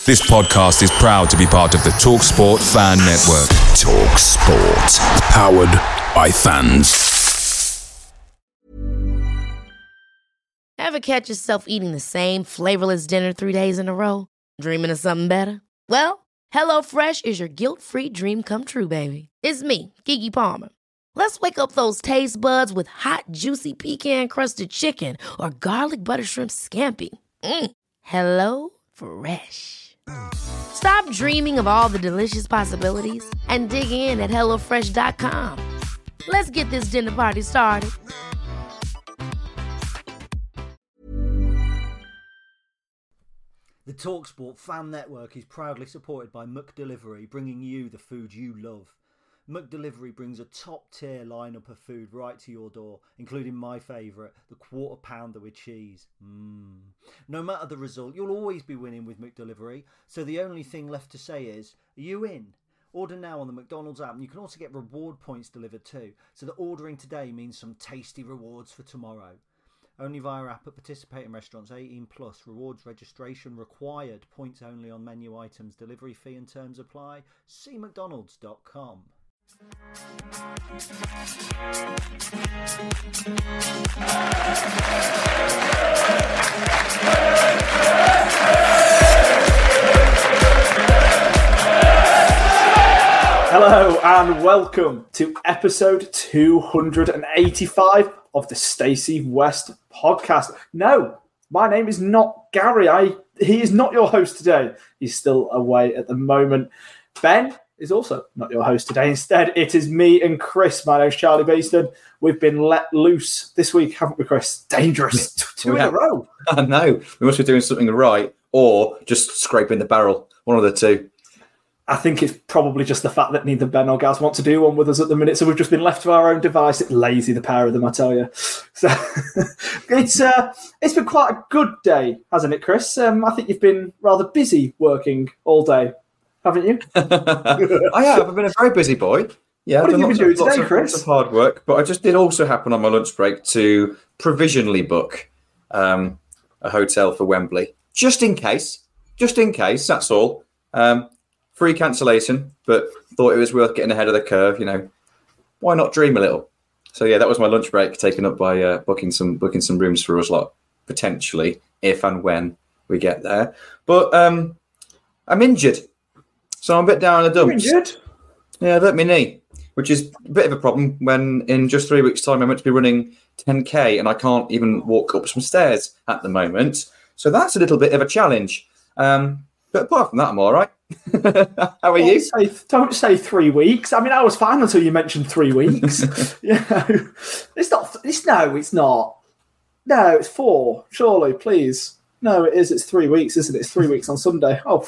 This podcast is proud to be part of the TalkSport Fan Network. TalkSport. Powered by fans. Ever catch yourself eating the same flavorless dinner 3 days in a row? Dreaming of something better? Well, HelloFresh is your guilt-free dream come true, baby. It's me, Keke Palmer. Let's wake up those taste buds with hot, juicy pecan-crusted chicken or garlic butter shrimp scampi. Hello Fresh. Stop dreaming of all the delicious possibilities and dig in at HelloFresh.com. Let's get this dinner party started. The TalkSport Fan Network is proudly supported by McDelivery, bringing you the food you love. McDelivery brings a top-tier lineup of food right to your door, including my favourite, the Quarter Pounder with cheese. No matter the result, you'll always be winning with McDelivery, so the only thing left to say is, are you in? Order now on the McDonald's app, and you can also get reward points delivered too, so that ordering today means some tasty rewards for tomorrow. Only via app at participating restaurants. 18 plus. Rewards registration required. Points only on menu items. Delivery fee and terms apply. See mcdonalds.com. Hello and welcome to episode 285 of the Stacey West podcast. No, my name is not Gary. He is not your host today. He's still away at the moment. Ben is also not your host today. Instead, it is me and Chris. My name's Charlie Beeston. We've been let loose this week, haven't we, Chris? Dangerous. Two in a row. I know. We must be doing something right or just scraping the barrel. One of the two. I think it's probably just the fact that neither Ben or Gaz want to do one with us at the minute, so we've just been left to our own device. It's lazy, the pair of them, I tell you. So it's been quite a good day, hasn't it, Chris? I think you've been rather busy working all day, haven't you? I have. I've been a very busy boy. Yeah, what have you been doing today, Chris? Lots of hard work, but I just did also happen on my lunch break to provisionally book a hotel for Wembley, just in case. That's all. Free cancellation, but thought it was worth getting ahead of the curve. You know, why not dream a little? So yeah, that was my lunch break, taken up by booking some rooms for us lot, potentially, if and when we get there. But I'm injured, so I'm a bit down in the dumps. You're injured? Yeah, I hurt my knee, which is a bit of a problem when in just 3 weeks' time I'm meant to be running 10k and I can't even walk up some stairs at the moment. So that's a little bit of a challenge. But apart from that, I'm all right. How are you? Don't say 3 weeks. I mean, I was fine until you mentioned 3 weeks. It's not. No, it's 4. Surely, please. No, it is. It's 3 weeks, isn't it? It's 3 weeks on Sunday. Oh,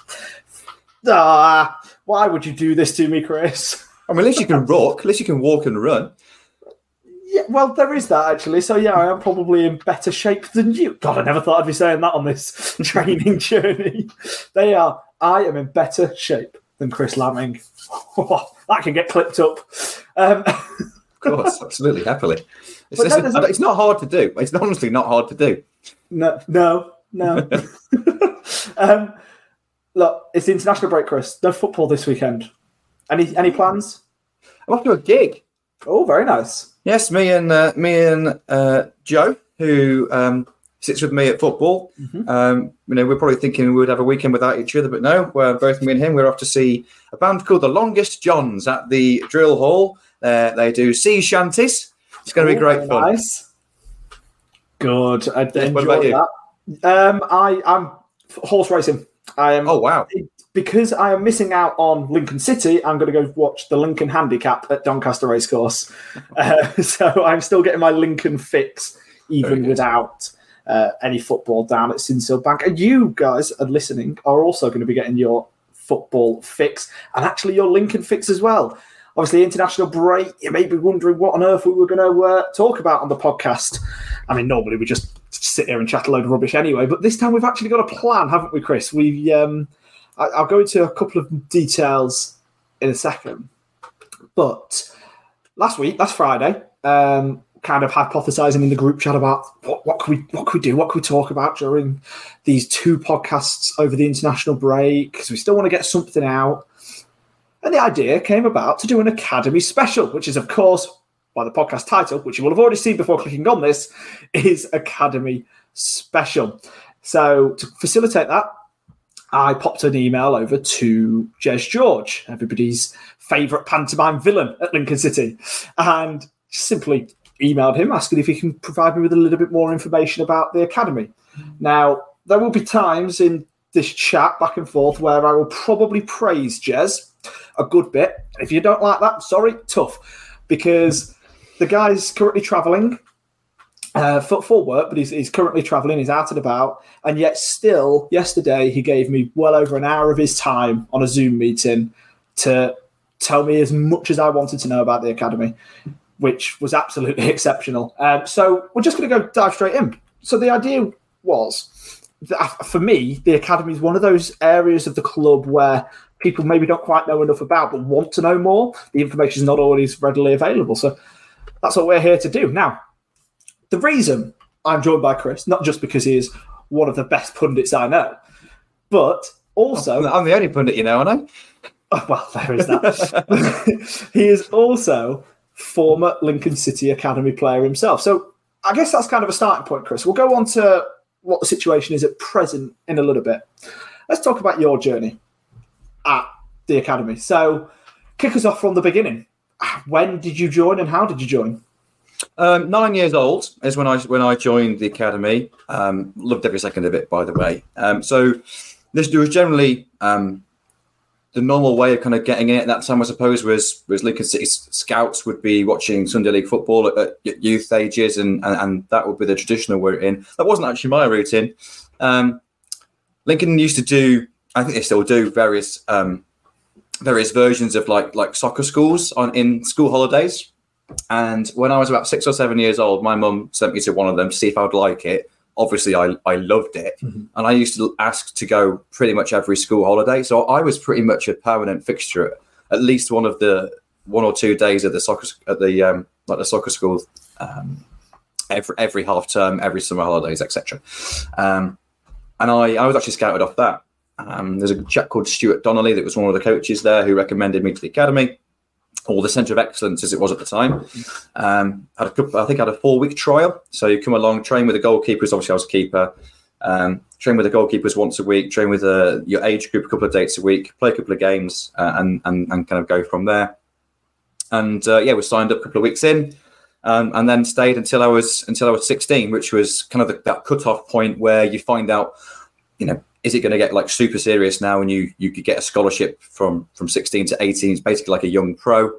why would you do this to me, Chris? I mean, at least you can walk. At least you can walk and run. Yeah, well, there is that, actually. So, yeah, I am probably in better shape than you. God, I never thought I'd be saying that on this training journey. I am in better shape than Chris Lamming. That can get clipped up. Of course, absolutely, happily. It's not hard to do. It's honestly not hard to do. No. Look, it's the international break, Chris. No football this weekend. Any plans? I'm off to a gig. Oh, very nice. Yes, me and Joe, who sits with me at football. Mm-hmm. We're probably thinking we would have a weekend without each other, but no, both me and him, we're off to see a band called The Longest Johns at the Drill Hall. They do sea shanties. It's going to be great fun. Nice. Good. I'd enjoy what about you? That. I'm horse racing. Oh, wow. Because I am missing out on Lincoln City, I'm going to go watch the Lincoln Handicap at Doncaster Racecourse. So I'm still getting my Lincoln fix, even without any football down at Sincil Bank. And you guys are listening are also going to be getting your football fix and actually your Lincoln fix as well. Obviously, international break, you may be wondering what on earth we were going to talk about on the podcast. I mean, normally we just sit here and chat a load of rubbish anyway, but this time we've actually got a plan, haven't we, Chris? I'll go into a couple of details in a second. But last Friday, kind of hypothesizing in the group chat about what can we do, what can we talk about during these 2 podcasts over the international break, because we still want to get something out. And the idea came about to do an Academy special, which is, of course, by the podcast title, which you will have already seen before clicking on this, is Academy Special. So to facilitate that, I popped an email over to Jez George, everybody's favourite pantomime villain at Lincoln City, and simply emailed him asking if he can provide me with a little bit more information about the Academy. Now, there will be times in this chat back and forth where I will probably praise Jez a good bit. If you don't like that, sorry, tough, because the guy's currently travelling for work, but he's currently travelling, he's out and about, and yet still, yesterday, he gave me well over an hour of his time on a Zoom meeting to tell me as much as I wanted to know about the Academy, which was absolutely exceptional. So we're just going to go dive straight in. So the idea was, that for me, the Academy is one of those areas of the club where people maybe don't quite know enough about, but want to know more. The information is not always readily available. So that's what we're here to do. Now, the reason I'm joined by Chris, not just because he is one of the best pundits I know, but also... I'm the only pundit you know, aren't I? Oh, well, there is that. He is also former Lincoln City Academy player himself. So I guess that's kind of a starting point, Chris. We'll go on to what the situation is at present in a little bit. Let's talk about your journey at the Academy. So kick us off from the beginning. When did you join and how did you join? 9 years old is when I joined the Academy. Loved every second of it, by the way. So this was generally the normal way of kind of getting in at that time, I suppose, was Lincoln City scouts would be watching Sunday League football at youth ages, and that would be the traditional route in. That wasn't actually my route in. Lincoln used to do, I think they still do, various versions of like soccer schools in school holidays. And when I was about 6 or 7 years old, my mum sent me to one of them to see if I would like it. Obviously, I loved it. Mm-hmm. And I used to ask to go pretty much every school holiday. So I was pretty much a permanent fixture at least one or 2 days at the soccer soccer school every half term, every summer holidays, etc. And I was actually scouted off that. There's a chap called Stuart Donnelly that was one of the coaches there who recommended me to the Academy, or the Centre of Excellence as it was at the time. I think I had a 4-week trial. So you come along, train with the goalkeepers. Obviously, I was a keeper. Train with the goalkeepers once a week. Train with your age group a couple of dates a week. Play a couple of games and kind of go from there. And we signed up a couple of weeks in, and then stayed until I was 16, which was kind of that cut-off point where you find out, is it going to get like super serious now? And you could get a scholarship from 16 to 18. It's basically like a young pro.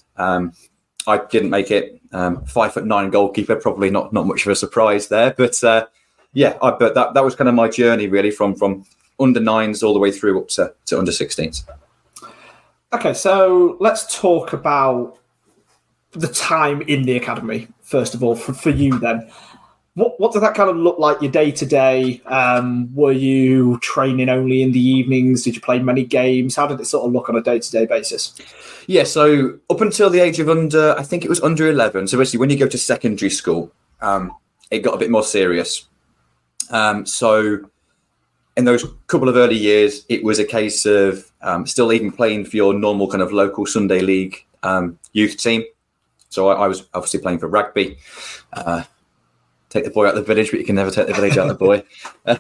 I didn't make it. 5'9" goalkeeper, probably not much of a surprise there. But but that was kind of my journey really from under 9s all the way through up to under 16s. Okay, so let's talk about the time in the Academy first of all for you then. What did that kind of look like, your day-to-day? Were you training only in the evenings? Did you play many games? How did it sort of look on a day-to-day basis? Yeah, so up until the age of I think it was under 11. So basically when you go to secondary school, it got a bit more serious. So in those couple of early years, it was a case of still even playing for your normal kind of local Sunday League youth team. So I was obviously playing for rugby. Take the boy out of the village, but you can never take the village out of the boy.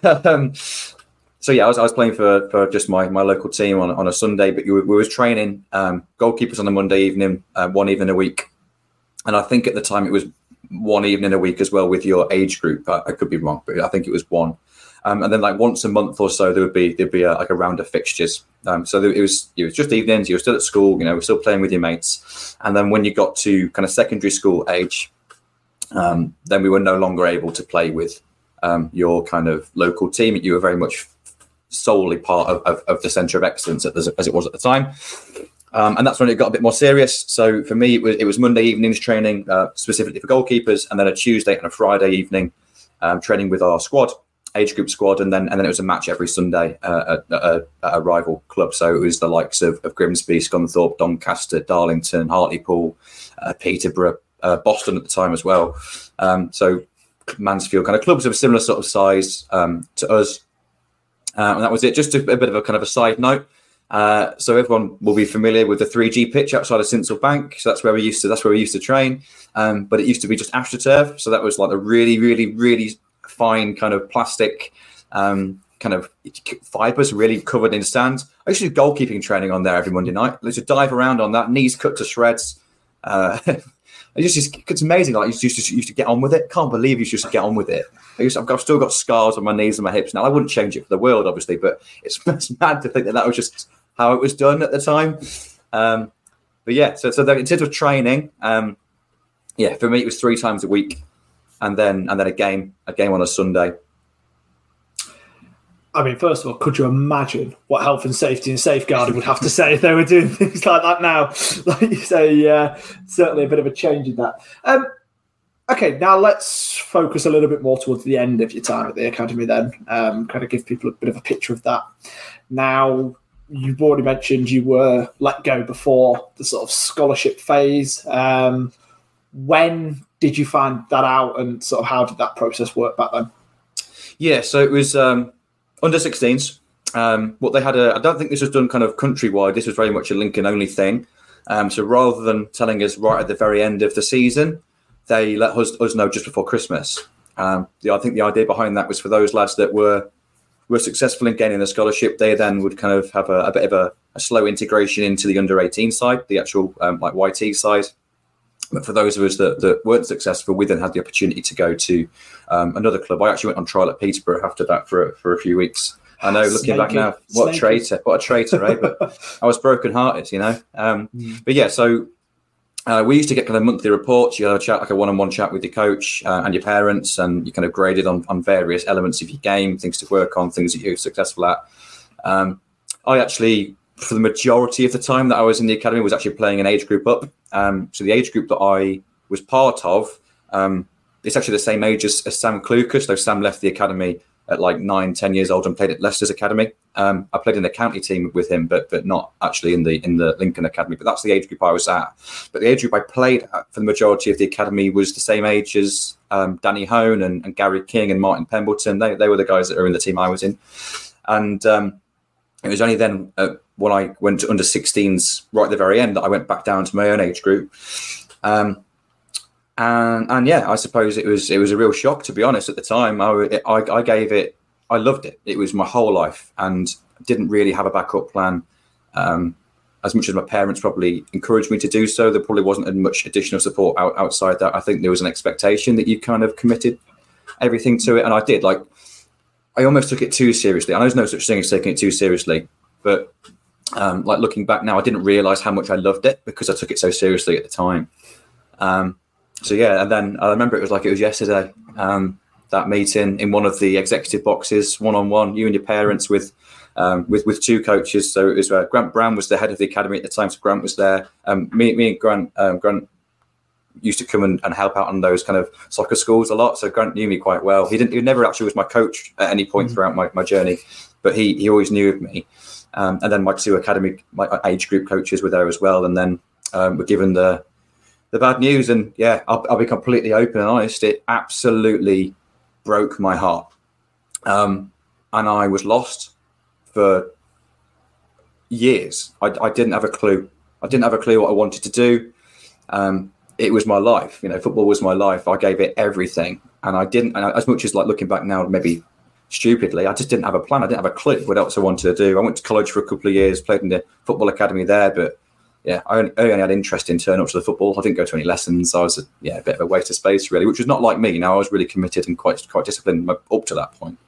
I was playing for just my local team on a Sunday, but we was training goalkeepers on a Monday evening, one evening a week. And I think at the time it was one evening a week as well with your age group. I could be wrong, but I think it was one. And then like once a month or so, there'd be a round of fixtures. So it was just evenings. You were still at school, we're still playing with your mates. And then when you got to kind of secondary school age, then we were no longer able to play with your kind of local team. You were very much solely part of the Centre of Excellence as it was at the time. And that's when it got a bit more serious. So for me, it was Monday evenings training specifically for goalkeepers, and then a Tuesday and a Friday evening training with our squad, age group squad, and then it was a match every Sunday at a rival club. So it was the likes of Grimsby, Scunthorpe, Doncaster, Darlington, Hartlepool, Peterborough, Boston at the time as well. So Mansfield, kind of clubs of a similar sort of size to us. And that was it. Just a bit of a kind of a side note. So everyone will be familiar with the 3G pitch outside of Sincil Bank. So that's where we used to train. But it used to be just AstroTurf. So that was like a really, really, really fine kind of plastic kind of fibers, really covered in sand. I used to do goalkeeping training on there every Monday night. I used to dive around on that, knees cut to shreds. It's amazing. Like you used to get on with it. Can't believe you used to get on with it. I've still got scars on my knees and my hips now. I wouldn't change it for the world, obviously, but it's mad to think that was just how it was done at the time. But yeah, so in terms of training, for me it was 3 times a week, and then a game on a Sunday. I mean, first of all, could you imagine what health and safety and safeguarding would have to say if they were doing things like that now? Like you say, certainly a bit of a change in that. Okay, now let's focus a little bit more towards the end of your time at the academy then, kind of give people a bit of a picture of that. Now, you've already mentioned you were let go before the sort of scholarship phase. When did you find that out, and sort of how did that process work back then? Yeah, so it was under 16s. What they had, I don't think this was done kind of countrywide. This was very much a Lincoln only thing. So rather than telling us right at the very end of the season, they let us know just before Christmas. I think the idea behind that was for those lads that were successful in gaining a scholarship, they then would kind of have a bit of a slow integration into the under 18 side, the actual like YT side. But for those of us that weren't successful, we then had the opportunity to go to another club. I actually went on trial at Peterborough after that for a few weeks. I know, looking back now, what a traitor, eh? But I was brokenhearted, you know. But yeah, so we used to get kind of monthly reports. You had a chat, like a one-on-one chat with your coach and your parents, and you kind of graded on various elements of your game, things to work on, things that you're successful at. I actually, for the majority of the time that I was in the academy, was actually playing an age group up. So the age group that I was part of, it's actually the same age as Sam Clucas, though Sam left the academy at like 9-10 years old and played at Leicester's academy. I played in the county team with him, but not actually in the Lincoln academy. But that's the age group I was at. But the age group I played at for the majority of the academy was the same age as Danny Hone and Gary King and Martin Pembleton. They were the guys that are in the team I was in. And it was only then when I went to under 16s right at the very end that I went back down to my own age group. And yeah, I suppose it was a real shock, to be honest. At the time, I gave it. I loved it. It was my whole life, and didn't really have a backup plan. As much as my parents probably encouraged me to do so, there probably wasn't much additional support outside that. I think there was an expectation that you kind of committed everything to it, and I did. Like, I almost took it too seriously. I know there's no such thing as taking it too seriously, but like looking back now, I didn't realise how much I loved it because I took it so seriously at the time. So yeah, and then I remember it was yesterday, that meeting in one of the executive boxes, one-on-one, you and your parents with 2 coaches. So it was Grant Brown was the head of the academy at the time, so Grant was there. Me and Grant used to come and help out on those kind of soccer schools a lot. So Grant knew me quite well. He never actually was my coach at any point throughout my journey, but he always knew of me. And then my 2 academy, my age group coaches were there as well. And then we're given the bad news, and yeah, I'll be completely open and honest. It absolutely broke my heart, and I was lost for years. I didn't have a clue. I didn't have a clue what I wanted to do. It was my life. You know, football was my life. I gave it everything, and I didn't. And as much as like looking back now, maybe stupidly, I just didn't have a plan. I didn't have a clue what else I wanted to do. I went to college for a couple of years, played in the football academy there, but yeah, I only had interest in turning up to the football. I didn't go to any lessons. I was a bit of a waste of space, really, which was not like me. You know, I was really committed and quite disciplined up to that point.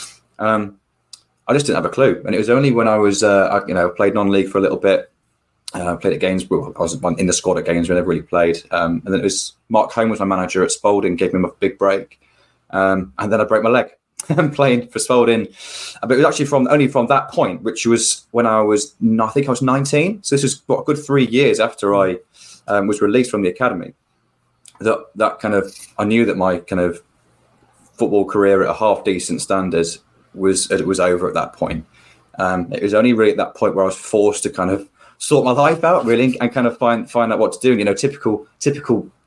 I just didn't have a clue, and it was only when I was, played non-league for a little bit. Played at games. Well, I was in the squad at games. I never really played, and then it was Mark Home was my manager at Spalding, gave me a big break, and then I broke my leg. Playing for Spalding, but it was actually from that point, which was when I think I was 19. So this was a good 3 years after I was released from the academy. That kind of, I knew that my kind of football career at a half decent standard was over at that point. It was only really at that point where I was forced to kind of sort my life out really and kind of find out what to do. And, you know, typical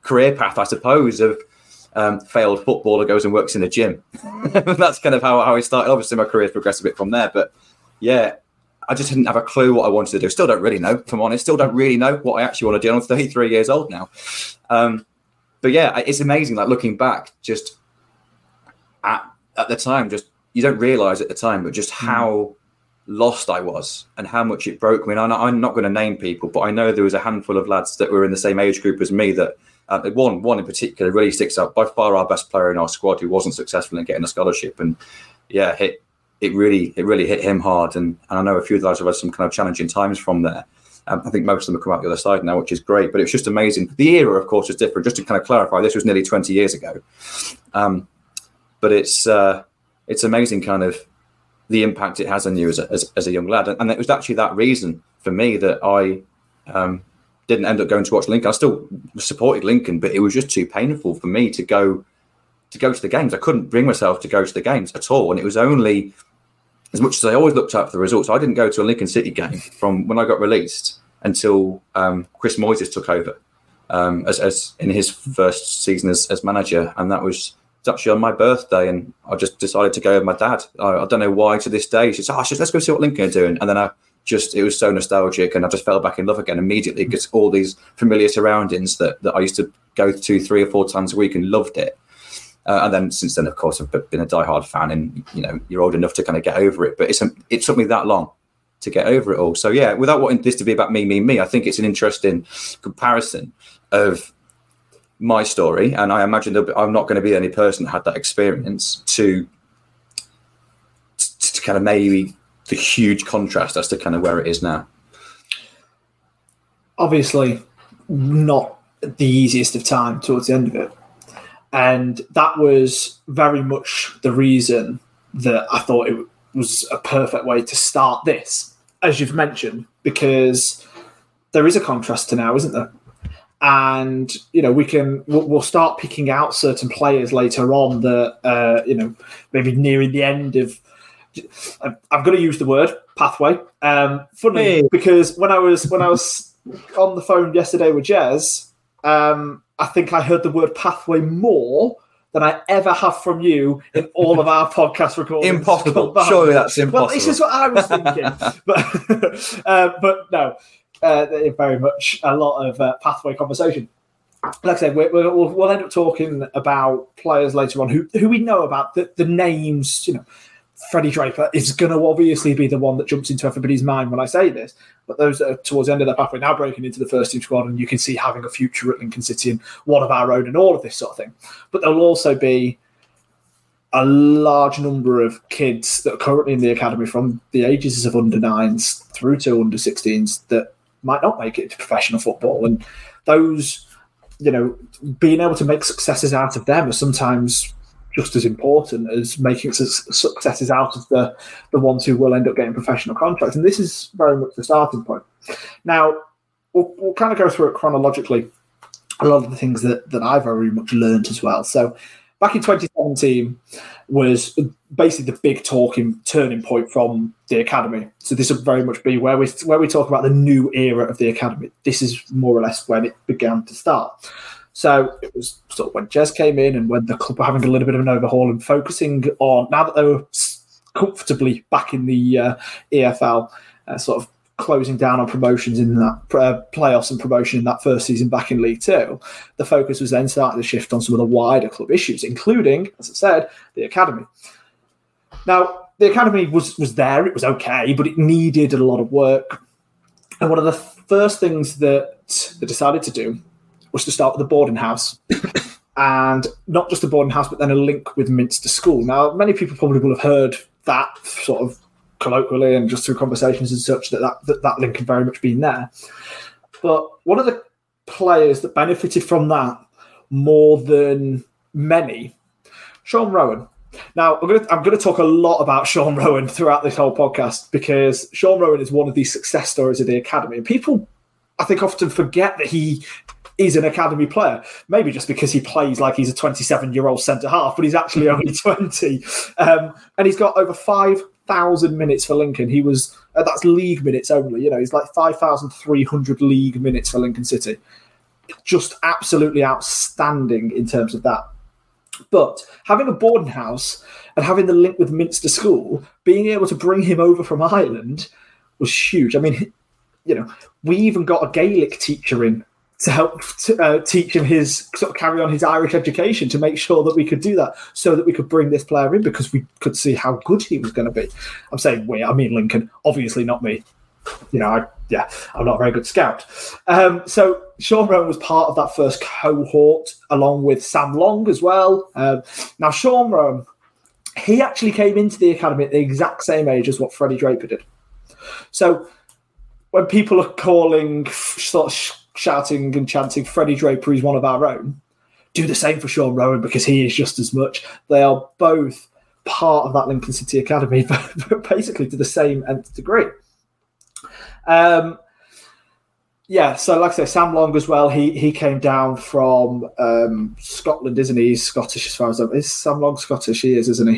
career path, I suppose, of failed footballer goes and works in a gym. That's kind of how I started. Obviously, my career's progressed a bit from there, but yeah, I just didn't have a clue what I wanted to do. Still don't really know, if I'm honest. Still don't really know what I actually want to do. I'm 33 years old now. But yeah, it's amazing, like looking back, just at the time, just you don't realise at the time, but just how lost I was and how much it broke me. And I'm not going to name people, but I know there was a handful of lads that were in the same age group as me that one in particular really sticks out. By far our best player in our squad who wasn't successful in getting a scholarship. And yeah, it really hit him hard. And I know a few of those have had some kind of challenging times from there. I think most of them have come out the other side now, which is great. But it was just amazing. The era, of course, is different. Just to kind of clarify, this was nearly 20 years ago. But it's amazing kind of the impact it has on you as a young lad. And it was actually that reason for me that I didn't end up going to watch Lincoln. I still supported Lincoln, but it was just too painful for me to go to the games. I couldn't bring myself to go to the games at all. And it was only, as much as I always looked out for the results, I didn't go to a Lincoln City game from when I got released until Chris Moyes took over as in his first season as manager. And that was actually on my birthday, and I just decided to go with my dad. I don't know why to this day. She said, let's go see what Lincoln are doing. And then it was so nostalgic, and I just fell back in love again immediately because all these familiar surroundings that I used to go to 3 or 4 times a week and loved it. And then since then, of course, I've been a diehard fan, and you're old enough to kind of get over it. But it took me that long to get over it all. So yeah, without wanting this to be about me, I think it's an interesting comparison of my story, and I imagine that I'm not going to be the only person that had that experience to kind of maybe the huge contrast as to kind of where it is now. Obviously, not the easiest of time towards the end of it. And that was very much the reason that I thought it was a perfect way to start this, as you've mentioned, because there is a contrast to now, isn't there? And, we'll start picking out certain players later on that, maybe nearing the end of, I'm going to use the word pathway. Funny, because when I was on the phone yesterday with Jez, I think I heard the word pathway more than I ever have from you in all of our podcast recordings. Impossible. Surely that's impossible. Well, it's just what I was thinking. But no, very much a lot of pathway conversation. Like I said, we'll end up talking about players later on who we know about. The names, Freddie Draper is going to obviously be the one that jumps into everybody's mind when I say this. But those that are towards the end of their pathway now breaking into the first team squad, and you can see having a future at Lincoln City and one of our own and all of this sort of thing. But there'll also be a large number of kids that are currently in the academy from the ages of under 9s through to under 16s that might not make it to professional football. And those, being able to make successes out of them are sometimes just as important as making successes out of the ones who will end up getting professional contracts. And this is very much the starting point. Now, we'll kind of go through it chronologically, a lot of the things that I very much learned as well. So back in 2017 was basically the big turning point from the academy. So this will very much be where we talk about the new era of the academy. This is more or less when it began to start. So it was sort of when Jez came in and when the club were having a little bit of an overhaul and focusing on, now that they were comfortably back in the EFL, sort of closing down on promotions in that playoffs and promotion in that first season back in League Two, the focus was then starting to shift on some of the wider club issues, including, as I said, the academy. Now, the academy was there, it was okay, but it needed a lot of work. And one of the first things that they decided to do was to start with the boarding house. And not just a boarding house, but then a link with Minster School. Now, many people probably will have heard that sort of colloquially and just through conversations and such, that link had very much been there. But one of the players that benefited from that more than many, Sean Rowan. Now, I'm going to talk a lot about Sean Rowan throughout this whole podcast because Sean Rowan is one of these success stories of the academy. And people, I think, often forget that he is an academy player, maybe just because he plays like he's a 27-year-old centre-half, but he's actually only 20. And he's got over 5,000 minutes for Lincoln. He was, that's league minutes only, he's like 5,300 league minutes for Lincoln City. just absolutely outstanding in terms of that. But having a boarding house and having the link with Minster School, being able to bring him over from Ireland was huge. I mean, we even got a Gaelic teacher in to help teach him his sort of carry on his Irish education, to make sure that we could do that, so that we could bring this player in, because we could see how good he was going to be. I'm saying we, I mean Lincoln, obviously not me. I'm not a very good scout. So Sean Rowan was part of that first cohort, along with Sam Long as well. Now, Sean Rowan, he actually came into the academy at the exact same age as what Freddie Draper did. So when people are calling, sort of shouting and chanting, Freddie Draper is one of our own, do the same for Sean Rowan, because he is just as much. They are both part of that Lincoln City Academy, but basically to the same nth degree. So like I say, Sam Long as well, he came down from Scotland, isn't he? He's Scottish as far as is Sam Long Scottish? He is, isn't he?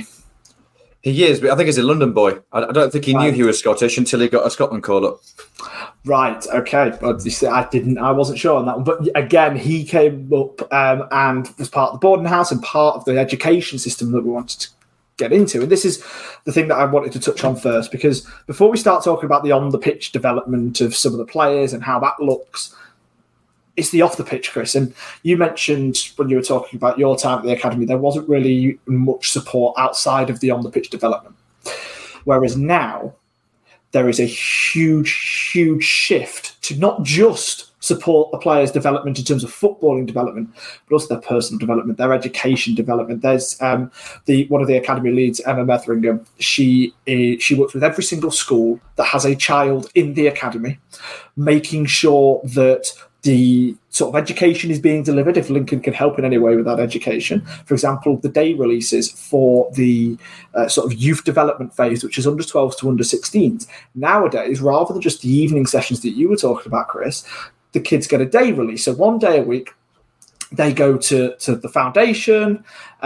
He is, but I think he's a London boy. I don't think he knew he was Scottish until he got a Scotland call up. Right, okay. But you see, I wasn't sure on that one. But again, he came up and was part of the boarding house and part of the education system that we wanted to get into. And this is the thing that I wanted to touch on first, because before we start talking about the on-the-pitch development of some of the players and how that looks, it's the off-the-pitch, Chris. And you mentioned when you were talking about your time at the academy, there wasn't really much support outside of the on-the-pitch development. Whereas now, there is a huge, huge shift to not just support the players' development in terms of footballing development, but also their personal development, their education development. There's one of the academy leads, Emma Metheringham. She works with every single school that has a child in the academy, making sure that the sort of education is being delivered, if Lincoln can help in any way with that education. For example, the day releases for the sort of youth development phase, which is under 12s to under 16s. Nowadays, rather than just the evening sessions that you were talking about, Chris, the kids get a day release. So one day a week, they go to the foundation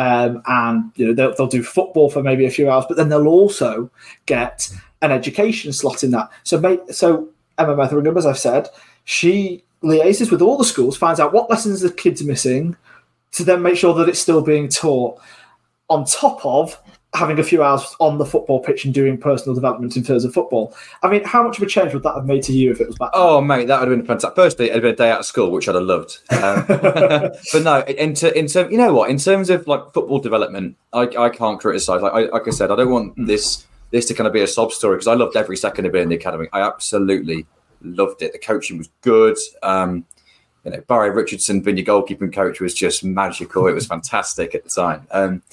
and they'll do football for maybe a few hours, but then they'll also get an education slot in that. So Emma Metheringham, as I've said, she liaises with all the schools, finds out what lessons the kids are missing, to then make sure that it's still being taught, on top of having a few hours on the football pitch and doing personal development in terms of football. I mean, how much of a change would that have made to you if it was back then? Oh, mate, that would have been fantastic. Firstly, it would have been a day out of school, which I'd have loved. But no, in terms, you know what? In terms of like football development, I can't criticise. Like I said, I don't want this to kind of be a sob story, because I loved every second of being in the academy. I absolutely loved it. The coaching was good. Barry Richardson being your goalkeeping coach was just magical. It was fantastic at the time.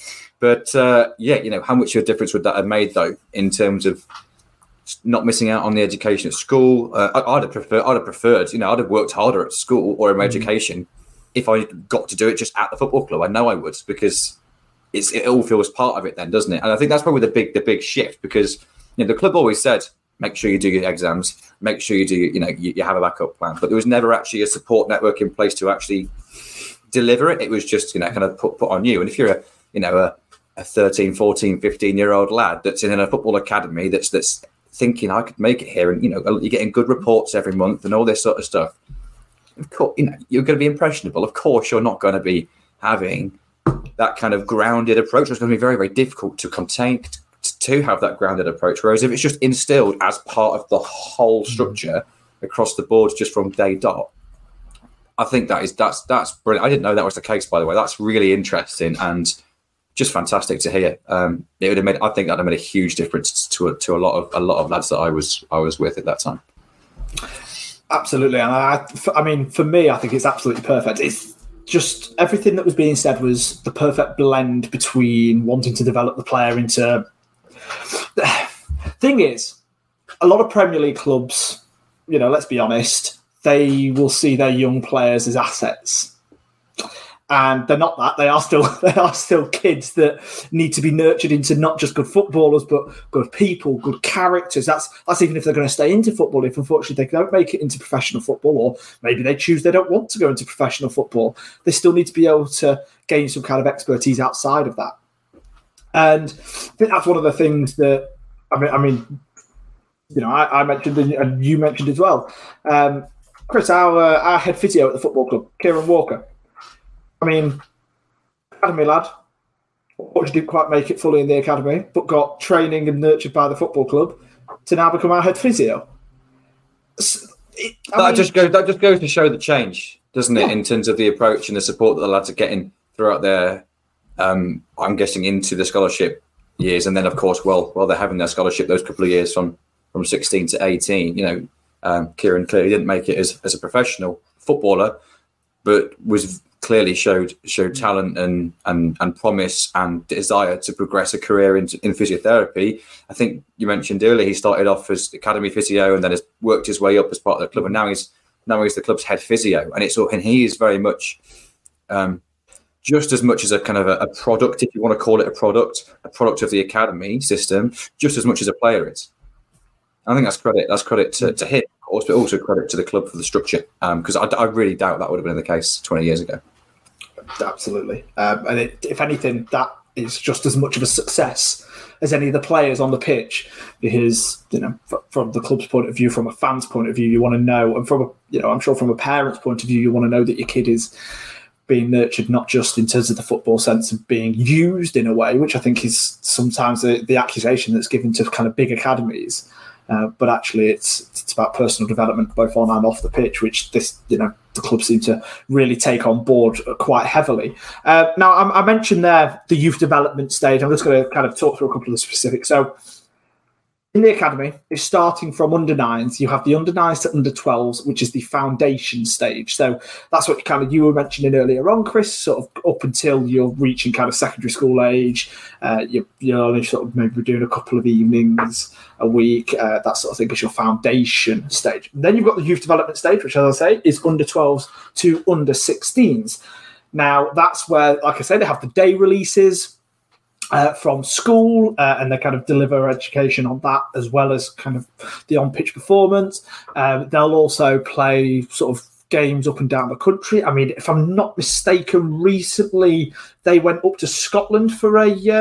How much of a difference would that have made, though, in terms of not missing out on the education at school? I'd have preferred. I'd have worked harder at school or in my education if I got to do it just at the football club. I know I would, because it all feels part of it then, doesn't it? And I think that's probably the big shift, because the club always said, make sure you do your exams, make sure you do, you have a backup plan. But there was never actually a support network in place to actually deliver it. It was just, kind of put on you. And if you're a 13, 14, 15-year-old lad that's in a football academy that's thinking I could make it here, and, you're getting good reports every month and all this sort of stuff, of course, you're going to be impressionable. Of course, you're not going to be having that kind of grounded approach. It's going to be very, very difficult to contain, to have that grounded approach. Whereas if it's just instilled as part of the whole structure across the board just from day dot, I think that's brilliant. I didn't know that was the case, by the way. That's really interesting and just fantastic to hear. It would have made, I think that would have made a huge difference to a lot of lads that I was with at that time. Absolutely. And I mean, for me, I think it's absolutely perfect. It's just everything that was being said was the perfect blend between wanting to develop the player into... Thing is, a lot of Premier League clubs, let's be honest, they will see their young players as assets. And they're not that. They are still kids that need to be nurtured into not just good footballers, but good people, good characters. That's even if they're going to stay into football. If unfortunately they don't make it into professional football, or maybe they choose they don't want to go into professional football, they still need to be able to gain some kind of expertise outside of that. And I think that's one of the things that I mentioned, and you mentioned as well. Chris, our head physio at the football club, Kieran Walker. I mean, academy lad. Unfortunately, didn't quite make it fully in the academy, but got training and nurtured by the football club to now become our head physio. That just goes to show the change, doesn't it, in terms of the approach and the support that the lads are getting throughout their, I'm guessing, into the scholarship years, and then of course, while they're having their scholarship, those couple of years from 16 to 18. Kieran clearly didn't make it as a professional footballer, but was clearly showed talent and promise and desire to progress a career in physiotherapy. I think you mentioned earlier he started off as academy physio and then has worked his way up as part of the club, and now he's the club's head physio, and he is very much just as much as a kind of a product, if you want to call it a product of the academy system, just as much as a player is. I think that's credit to him, of course, but also credit to the club for the structure, because I really doubt that would have been the case 20 years ago. Absolutely. And if anything, that is just as much of a success as any of the players on the pitch, because, from the club's point of view, from a fan's point of view, you want to know, and I'm sure from a parent's point of view, you want to know that your kid is being nurtured, not just in terms of the football sense of being used in a way, which I think is sometimes the accusation that's given to kind of big academies. But actually, it's about personal development, both on and off the pitch, which the club seem to really take on board quite heavily. Now, I mentioned there the youth development stage. I'm just going to kind of talk through a couple of the specifics. So, in the academy, it's starting from under 9s. You have the under 9s to under 12s, which is the foundation stage. So that's what you were mentioning earlier on, Chris, sort of up until you're reaching kind of secondary school age. You're only sort of maybe doing a couple of evenings a week, that sort of thing, is your foundation stage. And then you've got the youth development stage, which, as I say, is under 12s to under 16s. Now, that's where, like I say, they have the day releases from school, and they kind of deliver education on that, as well as kind of the on-pitch performance. They'll also play sort of games up and down the country. I mean, if I'm not mistaken, recently they went up to Scotland for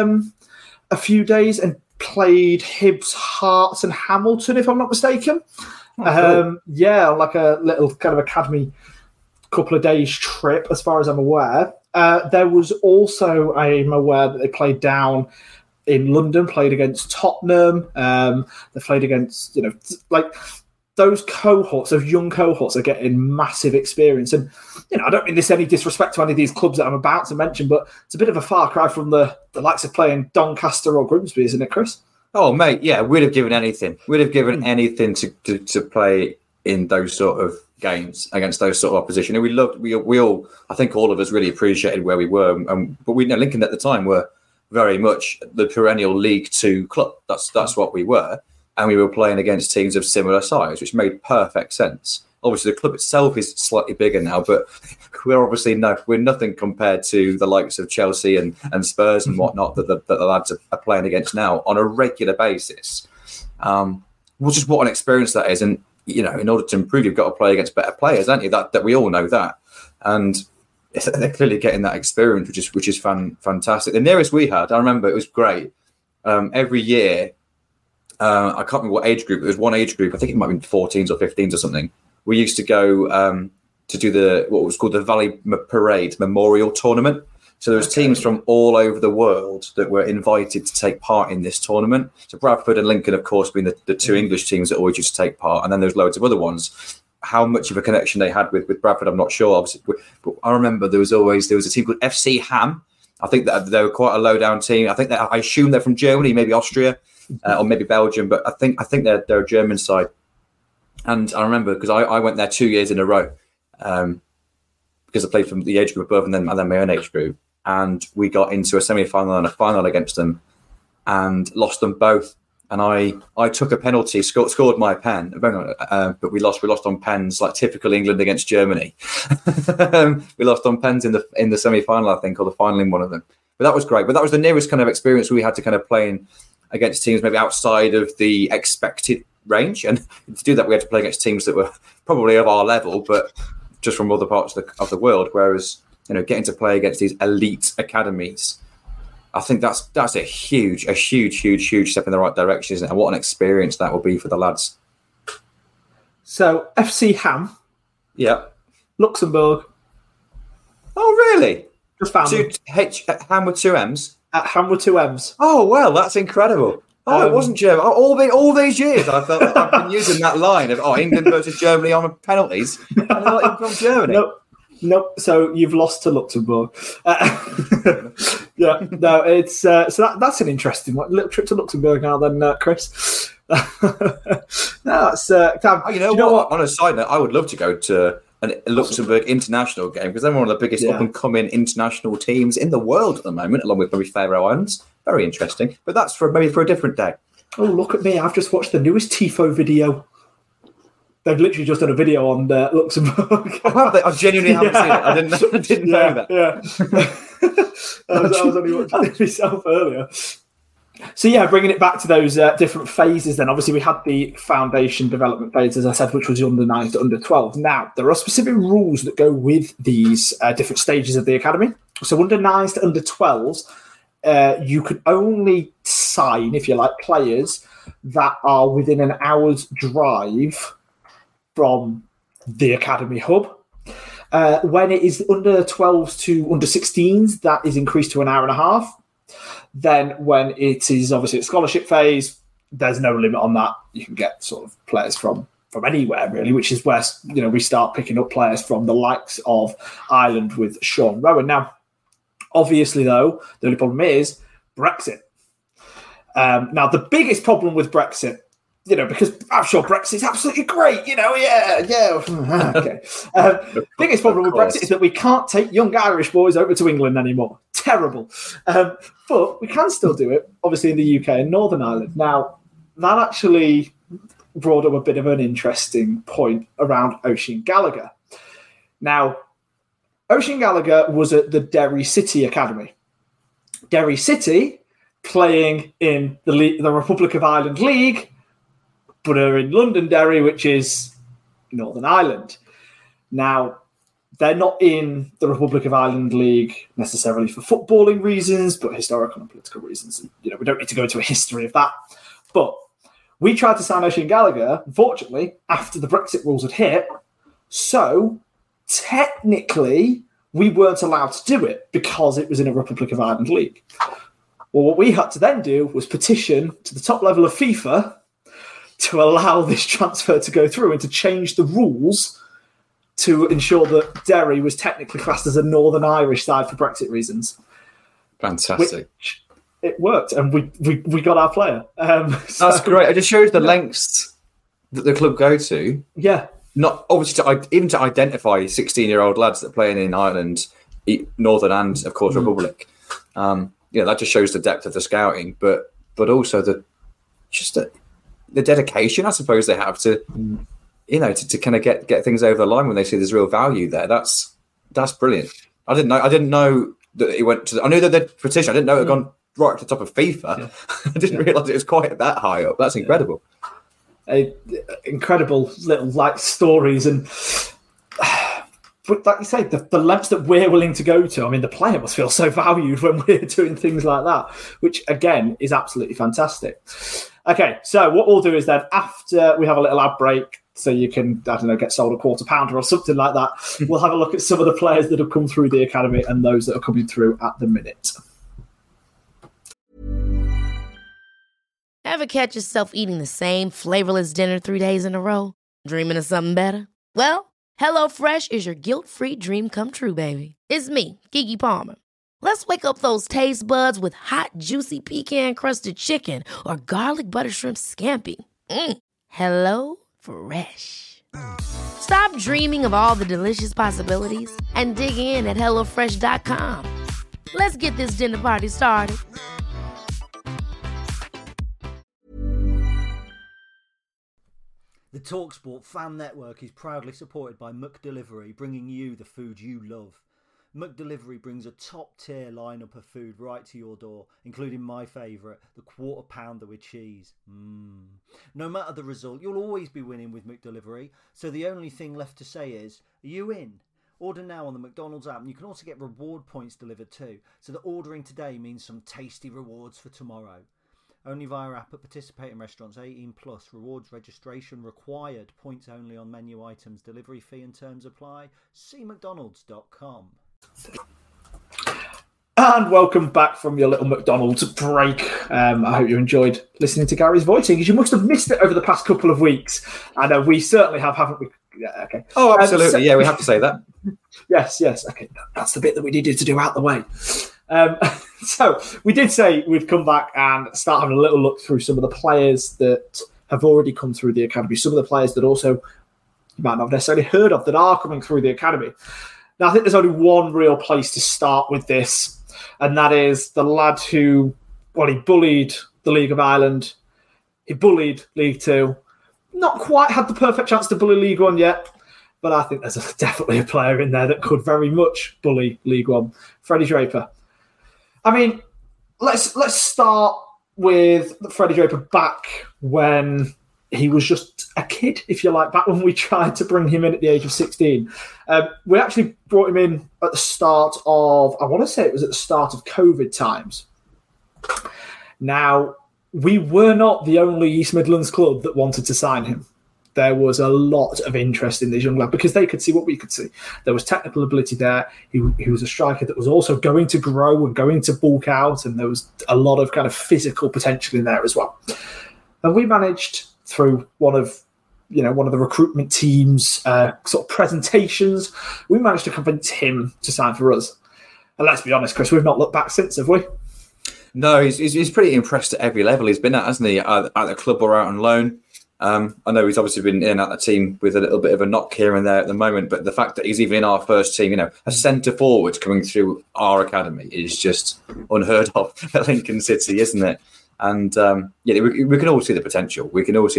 a few days and played Hibs, Hearts and Hamilton, if I'm not mistaken. Cool. Like a little kind of academy couple of days trip, as far as I'm aware. There was also, I'm aware that they played down in London, played against Tottenham. They played against, those cohorts, those young cohorts are getting massive experience. And, I don't mean this any disrespect to any of these clubs that I'm about to mention, but it's a bit of a far cry from the likes of playing Doncaster or Grimsby, isn't it, Chris? Oh, mate, yeah, we'd have given anything. We'd have given anything to play in those sort of games against those sort of opposition. And we all, I think all of us really appreciated where we were. But we know Lincoln at the time were very much the perennial League Two club. That's what we were. And we were playing against teams of similar size, which made perfect sense. Obviously, the club itself is slightly bigger now, but we're nothing compared to the likes of Chelsea and Spurs and whatnot that the lads are playing against now on a regular basis. Which is what an experience that is. And in order to improve, you've got to play against better players, haven't you? That we all know that, and they're clearly getting that experience, which is fantastic. The nearest we had, I remember, it was great. Every year, I can't remember what age group. There was one age group, I think it might have been 14s or 15s or something. We used to go to do what was called the Valley Parade Memorial Tournament. So there was teams from all over the world that were invited to take part in this tournament. So Bradford and Lincoln, of course, being the two English teams that always used to take part. And then there's loads of other ones. How much of a connection they had with Bradford, I'm not sure. Obviously, but I remember there was a team called FC Ham. I think that they were quite a low-down team. I assume they're from Germany, maybe Austria, or maybe Belgium. But I think they're a German side. And I remember because I went there 2 years in a row because I played from the age group above and then my own age group. And we got into a semi-final and a final against them and lost them both. And I took a penalty, scored my pen, but we lost on pens, like typical England against Germany. We lost on pens in the semi-final, I think, or the final in one of them. But that was great. But that was the nearest kind of experience we had to kind of playing against teams maybe outside of the expected range. And to do that, we had to play against teams that were probably of our level, but just from other parts of the world. Whereas, getting to play against these elite academies, I think that's a huge step in the right direction, isn't it? And what an experience that will be for the lads. So FC Ham Yeah. Luxembourg. Oh, really? Just found them. Ham with two M's? At Ham with two M's. Oh, well, that's incredible. Oh, it wasn't Germany. All these years, I felt I've been using that line of England versus Germany on penalties. And they're not even from Germany. Nope. So you've lost to Luxembourg. Yeah. No, it's that's an interesting one. Little trip to Luxembourg now, then, Chris. No, that's you know what? On a side note, I would love to go to a Luxembourg international game because they're one of the biggest up and coming international teams in the world at the moment, along with maybe Faroe Islands. Very interesting, but that's maybe for a different day. Oh, look at me! I've just watched the newest Tifo video. They've literally just done a video on Luxembourg. Oh, have they? I genuinely haven't seen it. I didn't know that. Yeah. I was only watching it myself earlier. So yeah, bringing it back to those different phases then. Obviously, we had the foundation development phase, as I said, which was under 9s to under 12. Now, there are specific rules that go with these different stages of the academy. So under 9s to under 12s, you can only sign, if you like, players that are within an hour's drive from the academy hub. When it is under 12s to under 16s, that is increased to an hour and a half. Then when it is obviously a scholarship phase, there's no limit on that. You can get sort of players from anywhere, really, which is where we start picking up players from the likes of Ireland with Sean Rowan. Now, obviously, though, the only problem is Brexit. Now, the biggest problem with Brexit, because I'm sure Brexit's absolutely great, okay. Biggest problem with Brexit is that we can't take young Irish boys over to England anymore. Terrible. But we can still do it, obviously, in the UK and Northern Ireland. Now, that actually brought up a bit of an interesting point around Oisin Gallagher. Now, Oisin Gallagher was at the Derry City Academy. Derry City playing in the Republic of Ireland League, but are in Londonderry, which is Northern Ireland. Now, they're not in the Republic of Ireland League necessarily for footballing reasons, but historical and political reasons. We don't need to go into a history of that. But we tried to sign Oisin Gallagher, unfortunately, after the Brexit rules had hit. So, technically, we weren't allowed to do it because it was in a Republic of Ireland League. Well, what we had to then do was petition to the top level of FIFA to allow this transfer to go through and to change the rules to ensure that Derry was technically classed as a Northern Irish side for Brexit reasons. Fantastic. Which it worked, and we got our player. That's great. It just shows the lengths that the club go to. Yeah. Not obviously even to identify 16-year-old lads that are playing in Ireland, Northern and, of course, Republic. That just shows the depth of the scouting, but also the dedication, I suppose, they have to kind of get things over the line when they see there's real value there. That's brilliant. I didn't know that it went to. I knew that the petition. I didn't know it had gone right up to the top of FIFA. Yeah. I didn't realise it was quite that high up. That's incredible. Incredible little stories and. But like you say, the lengths that we're willing to go to, I mean, the player must feel so valued when we're doing things like that, which, again, is absolutely fantastic. Okay, so what we'll do is then, after we have a little ad break, so you can, get sold a quarter pounder or something like that, we'll have a look at some of the players that have come through the academy and those that are coming through at the minute. Ever catch yourself eating the same flavorless dinner 3 days in a row? Dreaming of something better? Well, HelloFresh is your guilt-free dream come true, baby. It's me, Keke Palmer. Let's wake up those taste buds with hot, juicy pecan-crusted chicken or garlic butter shrimp scampi. Hello Fresh. Stop dreaming of all the delicious possibilities and dig in at HelloFresh.com. Let's get this dinner party started. The TalkSport Fan Network is proudly supported by McDelivery, bringing you the food you love. McDelivery brings a top-tier lineup of food right to your door, including my favourite, the quarter pounder with cheese. No matter the result, you'll always be winning with McDelivery, so the only thing left to say is, are you in? Order now on the McDonald's app, and you can also get reward points delivered too, so that ordering today means some tasty rewards for tomorrow. Only via app at participating restaurants. 18 plus. Rewards registration required. Points only on menu items. Delivery fee and terms apply. See mcdonalds.com. And welcome back from your little McDonald's break. I hope you enjoyed listening to Gary's voicing, because you must have missed it over the past couple of weeks. And we certainly have, haven't we? Yeah, okay. Oh, absolutely. Yeah, we have to say that. Yes. Okay, that's the bit that we needed to do out the way. So we did say we'd come back and start having a little look through some of the players that have already come through the academy, some of the players that also you might not have necessarily heard of that are coming through the academy. Now, I think there's only one real place to start with this, and that is the lad who, he bullied the League of Ireland. He bullied League Two. Not quite had the perfect chance to bully League One yet, but I think there's definitely a player in there that could very much bully League One. Freddie Draper. I mean, let's start with Freddie Draper back when he was just a kid, if you like, back when we tried to bring him in at the age of 16. We actually brought him in at the start of, I want to say it was at the start of COVID times. Now, we were not the only East Midlands club that wanted to sign him. There was a lot of interest in this young lad because they could see what we could see. There was technical ability there. He was a striker that was also going to grow and going to bulk out, and there was a lot of kind of physical potential in there as well. And we managed, through one of the recruitment team's sort of presentations, we managed to convince him to sign for us. And let's be honest, Chris, we've not looked back since, have we? No, he's pretty impressed at every level he's been at, hasn't he? At the club or out on loan. I know he's obviously been in and out the team with a little bit of a knock here and there at the moment, but the fact that he's even in our first team, a centre forward coming through our academy is just unheard of at Lincoln City, isn't it? And we can all see the potential.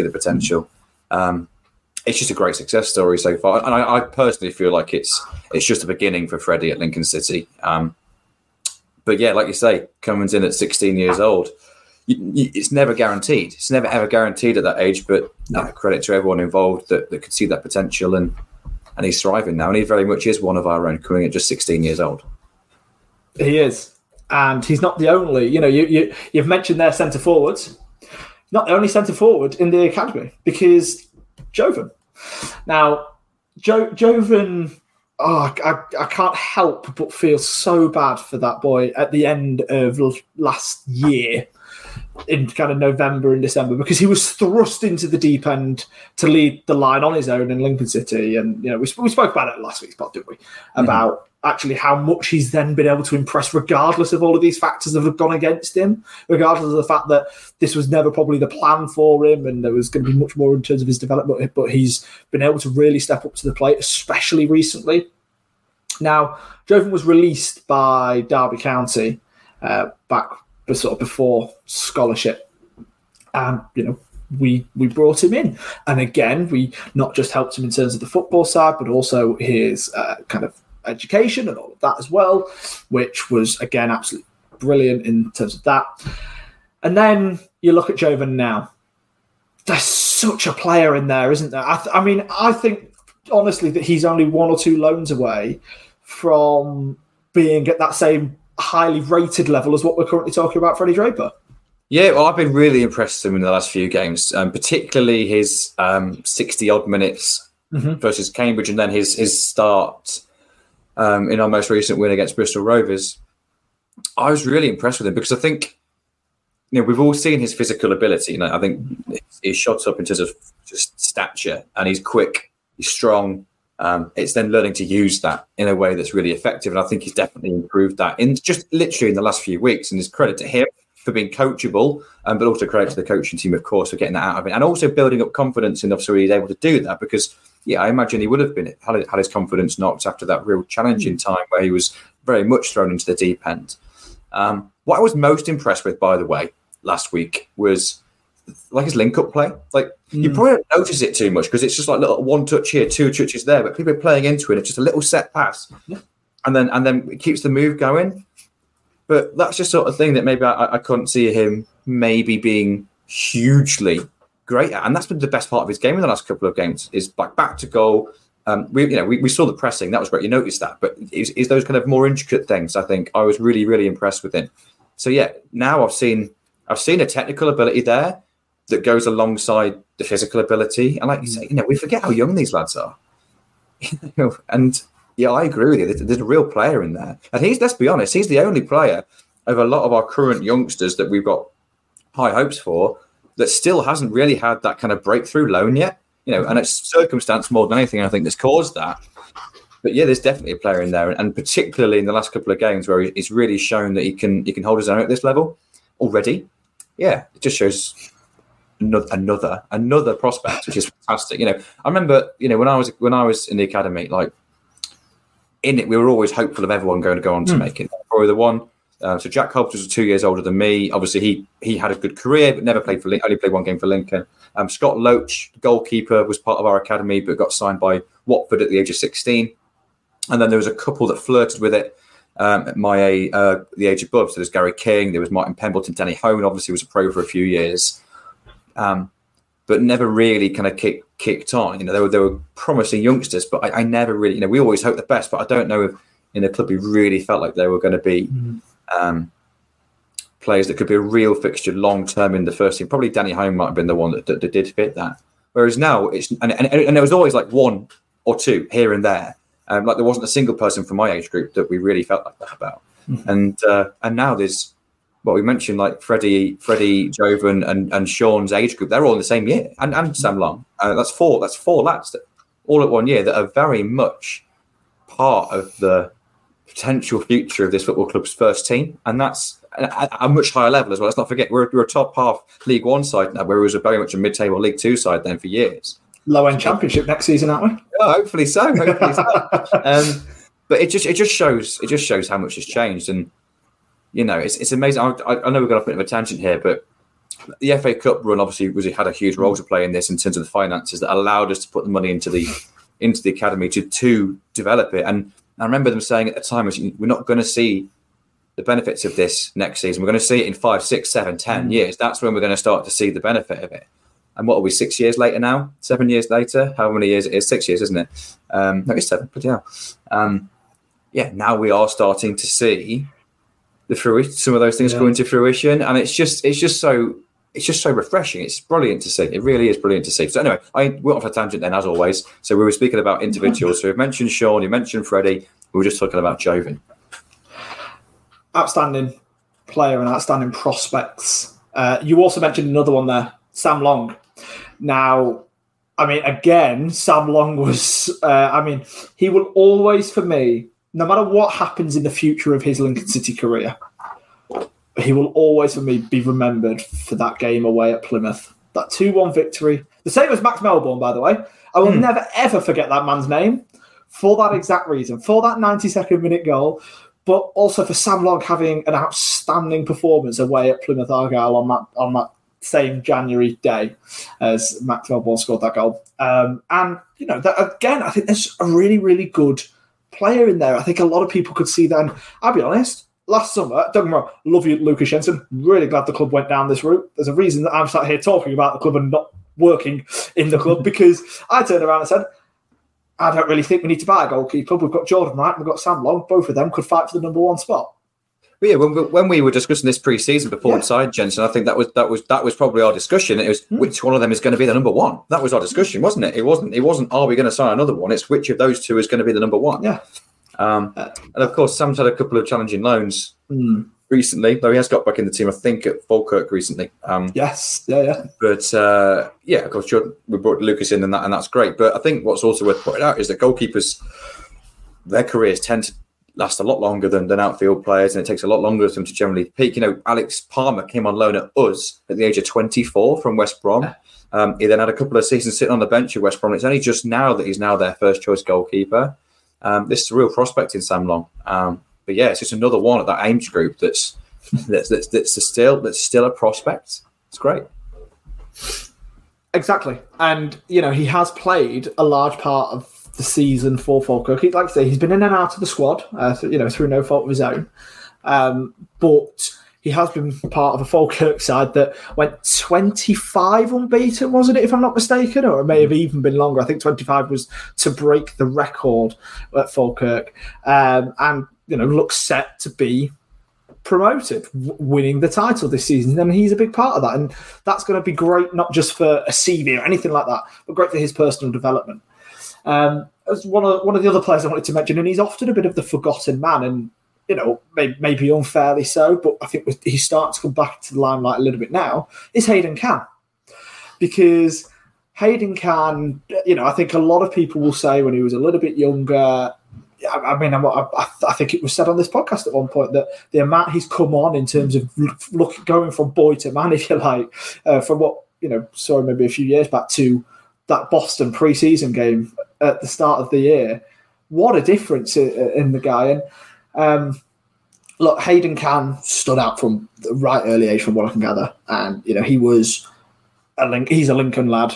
It's just a great success story so far, and I personally feel like it's just a beginning for Freddie at Lincoln City. But yeah, like you say, coming in at 16 years old. It's never guaranteed. It's never, ever guaranteed at that age, but credit to everyone involved that could see that potential, and he's thriving now, and he very much is one of our own, coming at just 16 years old. He is, and he's not the only. You've mentioned their centre forwards, not the only centre forward in the academy, because Jovan. Now, Jovan, I can't help but feel so bad for that boy at the end of last year, in kind of November and December, because he was thrust into the deep end to lead the line on his own in Lincoln City. And, we spoke about it last week's pod, didn't we? About actually how much he's then been able to impress regardless of all of these factors that have gone against him, regardless of the fact that this was never probably the plan for him and there was going to be much more in terms of his development, but he's been able to really step up to the plate, especially recently. Now, Jovan was released by Derby County back sort of before scholarship, and we brought him in, and again we not just helped him in terms of the football side, but also his kind of education and all of that as well, which was again absolutely brilliant in terms of that. And then you look at Jovan now. There's such a player in there, isn't there? I think honestly that he's only one or two loans away from being at that same highly rated level as what we're currently talking about Freddie Draper. Yeah, well, I've been really impressed with him in the last few games, particularly his 60-odd minutes versus Cambridge, and then his start in our most recent win against Bristol Rovers. I was really impressed with him because I think we've all seen his physical ability. I think he's shot up in terms of just stature, and he's quick, he's strong. It's then learning to use that in a way that's really effective. And I think he's definitely improved that in just literally in the last few weeks. And there's credit to him for being coachable, but also credit to the coaching team, of course, for getting that out of it. And also building up confidence enough so he's able to do that. Because, I imagine he would have been had his confidence knocked after that real challenging time where he was very much thrown into the deep end. What I was most impressed with, by the way, last week was like his link-up play. You probably don't notice it too much because it's just like little one touch here, two touches there, but people are playing into it. It's just a little set pass, and then it keeps the move going. But that's just sort of thing that maybe I couldn't see him maybe being hugely great at, and that's been the best part of his game in the last couple of games. Is back to goal. We saw the pressing, that was great. You noticed that, but is those kind of more intricate things? I think I was really, really impressed with him. So now I've seen I've seen a technical ability there that goes alongside the physical ability. And like you say, we forget how young these lads are. And yeah, I agree with you. There's a real player in there. And let's be honest, he's the only player of a lot of our current youngsters that we've got high hopes for that still hasn't really had that kind of breakthrough loan yet. And it's circumstance more than anything, I think, that's caused that. But yeah, there's definitely a player in there, and particularly in the last couple of games where he's really shown that he can hold his own at this level already. Yeah, it just shows another prospect, which is fantastic. I remember, when I was in the academy, like in it, we were always hopeful of everyone going to go on to make it. Probably the one. So Jack Hobbs was 2 years older than me. Obviously, he had a good career, but never played only played one game for Lincoln. Scott Loach, the goalkeeper, was part of our academy, but got signed by Watford at the age of 16. And then there was a couple that flirted with it at the age above. So there's Gary King, there was Martin Pembleton, Danny Hone, obviously was a pro for a few years, but never really kind of kicked on. They were promising youngsters, but I never really, we always hope the best, but I don't know if in the club we really felt like they were going to be players that could be a real fixture long term in the first team. Probably Danny Home might have been the one that did fit that. Whereas now it's and there was always like one or two here and there. Like there wasn't a single person from my age group that we really felt like that about. And now there's we mentioned like Freddie, Jovan, and Sean's age group. They're all in the same year, and Sam Long. That's four lads that all at 1 year that are very much part of the potential future of this football club's first team, and that's at a much higher level as well. Let's not forget we're a top half League One side now, where it was very much a mid-table League Two side then for years. Low-end Championship next season, aren't we? Oh, hopefully so. But it just shows how much has changed, and it's amazing. I know we're going off a bit of a tangent here, but the FA Cup run obviously had a huge role to play in this in terms of the finances that allowed us to put the money into the academy to develop it. And I remember them saying at the time, we're not going to see the benefits of this next season. We're going to see it in 5, 6, 7, 10 years. That's when we're going to start to see the benefit of it. And what are we, 6 years later now? 7 years later? How many years it is? 6 years, isn't it? No, it's 7, but yeah. Now we are starting to see some of those things go into fruition. And it's just so refreshing. It's brilliant to see. It really is brilliant to see. So anyway, I went off a tangent then, as always. So we were speaking about individuals. So we've mentioned Sean, you mentioned Freddie. We were just talking about Jovan. Outstanding player and outstanding prospects. You also mentioned another one there, Sam Long. Now, again, Sam Long was, he will always, for me, no matter what happens in the future of his Lincoln City career, he will always, for me, be remembered for that game away at Plymouth. That 2-1 victory. The same as Max Melbourne, by the way. I will never, ever forget that man's name for that exact reason, for that 92nd minute goal, but also for Sam Long having an outstanding performance away at Plymouth Argyle on that same January day as Max Melbourne scored that goal. And, that, again, I think there's a really, really good player in there. I think a lot of people could see that. And I'll be honest, last summer, don't get me wrong, love you, Lucas Jensen. Really glad the club went down this route. There's a reason that I'm sat here talking about the club and not working in the club, because I turned around and said, I don't really think we need to buy a goalkeeper. We've got Jordan Wright, we've got Sam Long. Both of them could fight for the number one spot. But yeah, when we were discussing this pre-season before we signed Jensen, I think that was probably our discussion. It was which one of them is going to be the number one. That was our discussion, wasn't it? It wasn't are we going to sign another one? It's which of those two is going to be the number one. Yeah. And of course, Sam's had a couple of challenging loans recently, though he has got back in the team, I think, at Falkirk recently. Yes, yeah. But of course, we brought Lucas in, and that's great. But I think what's also worth pointing out is that goalkeepers, their careers tend to last a lot longer than outfield players, and it takes a lot longer for them to generally peak. Alex Palmer came on loan at us at the age of 24 from West Brom. He then had a couple of seasons sitting on the bench at West Brom. It's only just now that he's now their first choice goalkeeper. This is a real prospect in Sam Long. But yeah, it's just another one of that age group that's still a prospect. It's great. Exactly. And, he has played a large part of the season for Falkirk. Like I say, he's been in and out of the squad, through no fault of his own. But he has been part of a Falkirk side that went 25 unbeaten, wasn't it, if I'm not mistaken? Or it may have even been longer. I think 25 was to break the record at Falkirk. And, looks set to be promoted, winning the title this season, and he's a big part of that. And that's going to be great, not just for a CV or anything like that, but great for his personal development. As one of the other players I wanted to mention, and he's often a bit of the forgotten man, and maybe unfairly so, but I think he's starting to come back to the limelight a little bit now, is Hayden Cann. Because Hayden Cann, I think a lot of people will say when he was a little bit younger, I think it was said on this podcast at one point that the amount he's come on in terms of going from boy to man, if you like, from what, saw maybe a few years back to that Boston preseason game at the start of the year, what a difference in the guy. And look, Hayden Cann stood out from the right early age, from what I can gather. And, he's a Lincoln lad.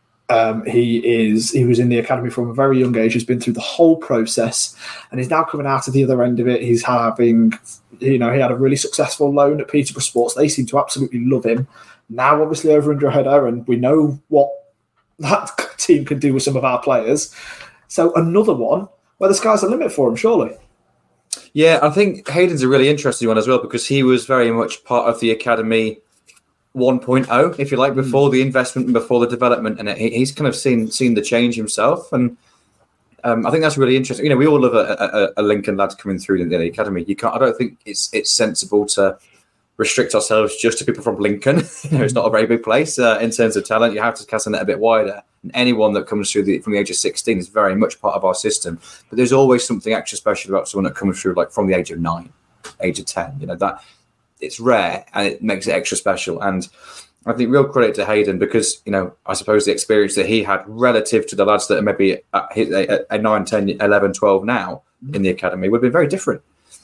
He was in the academy from a very young age. He's been through the whole process, and he's now coming out of the other end of it. He's having, he had a really successful loan at Peterborough Sports. They seem to absolutely love him. Now, obviously, over in Drogheda, and we know what that team can do with some of our players. So another one where the sky's the limit for him, surely. Yeah, I think Hayden's a really interesting one as well, because he was very much part of the academy 1.0, if you like, before the investment and before the development, and he's kind of seen the change himself, and I think that's really interesting. We all love a Lincoln lad coming through the academy. I don't think it's sensible to restrict ourselves just to people from Lincoln. It's not a very big place in terms of talent. You have to cast the net a bit wider. And anyone that comes through from the age of 16 is very much part of our system. But there's always something extra special about someone that comes through, like from the age of 9, age of 10. That it's rare, and it makes it extra special. And I think real credit to Hayden, because I suppose the experience that he had relative to the lads that are maybe at 9, 10, 11, 12 now in the academy would have been very different.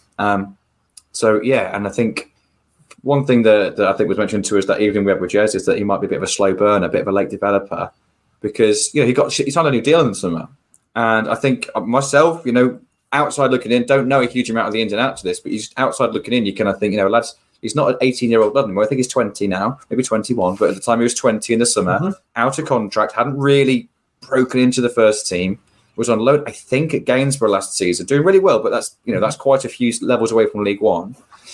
So yeah, and I think one thing that I think was mentioned to us that evening we had with Jez is that he might be a bit of a slow burner, a bit of a late developer, because he signed a new deal in the summer. And I think myself, outside looking in, don't know a huge amount of the ins and outs of this, but he's outside looking in, you kind of think, lads, he's not an 18-year-old lad anymore. I think he's 20 now, maybe 21, but at the time he was 20 in the summer, out of contract, hadn't really broken into the first team, was on loan, I think, at Gainsborough last season, doing really well, but that's that's quite a few levels away from League One.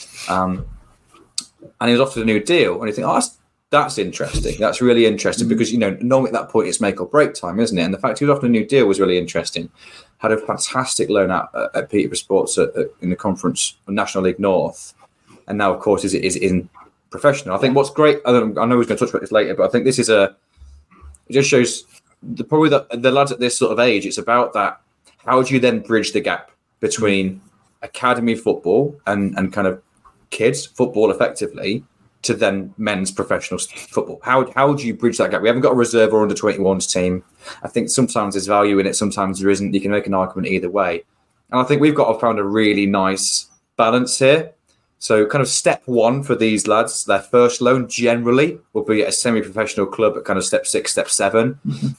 And he was offered a new deal, and you think, that's interesting. That's really interesting, because normally at that point it's make or break time, isn't it? And the fact he was offered a new deal was really interesting. Had a fantastic loan out at Peterborough Sports in the Conference National League North, and now, of course, is in professional. I think what's great. I know we're going to touch about this later, but I think this is it just shows probably the lads at this sort of age. It's about that. How do you then bridge the gap between academy football and kind of kids football effectively to then men's professional football? How do you bridge that gap? We haven't got a reserve or under 21s team. I think sometimes there's value in it, sometimes there isn't. You can make an argument either way. And I think we've found a really nice balance here. So kind of step one for these lads, their first loan generally will be at a semi-professional club at kind of step 6, step 7,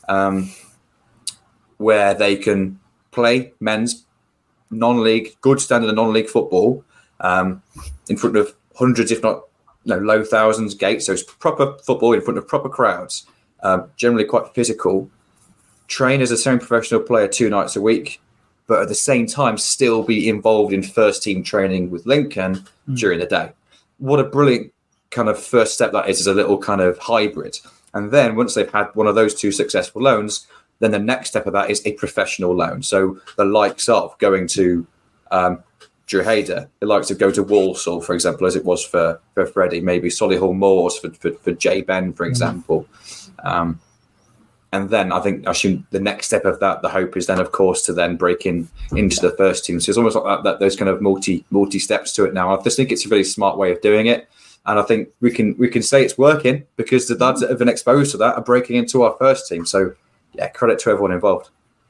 where they can play men's non-league, good standard of non-league football in front of hundreds, if not low thousands gates. So it's proper football in front of proper crowds, generally quite physical. Train as a semi-professional player 2 nights a week, but at the same time still be involved in first team training with Lincoln during the day. What a brilliant kind of first step that is as a little kind of hybrid. And then once they've had one of those 2 successful loans, then the next step of that is a professional loan. So the likes of going to Drogheda, the likes of go to Walsall, for example, as it was for Freddie, maybe Solihull Moors for Jay Ben, for example. And then I assume the next step of that, the hope is then, of course, to then break into the first team. So it's almost like that those kind of multi steps to it now. I just think it's a really smart way of doing it. And I think we can say it's working because the lads that have been exposed to that are breaking into our first team. So, yeah, credit to everyone involved.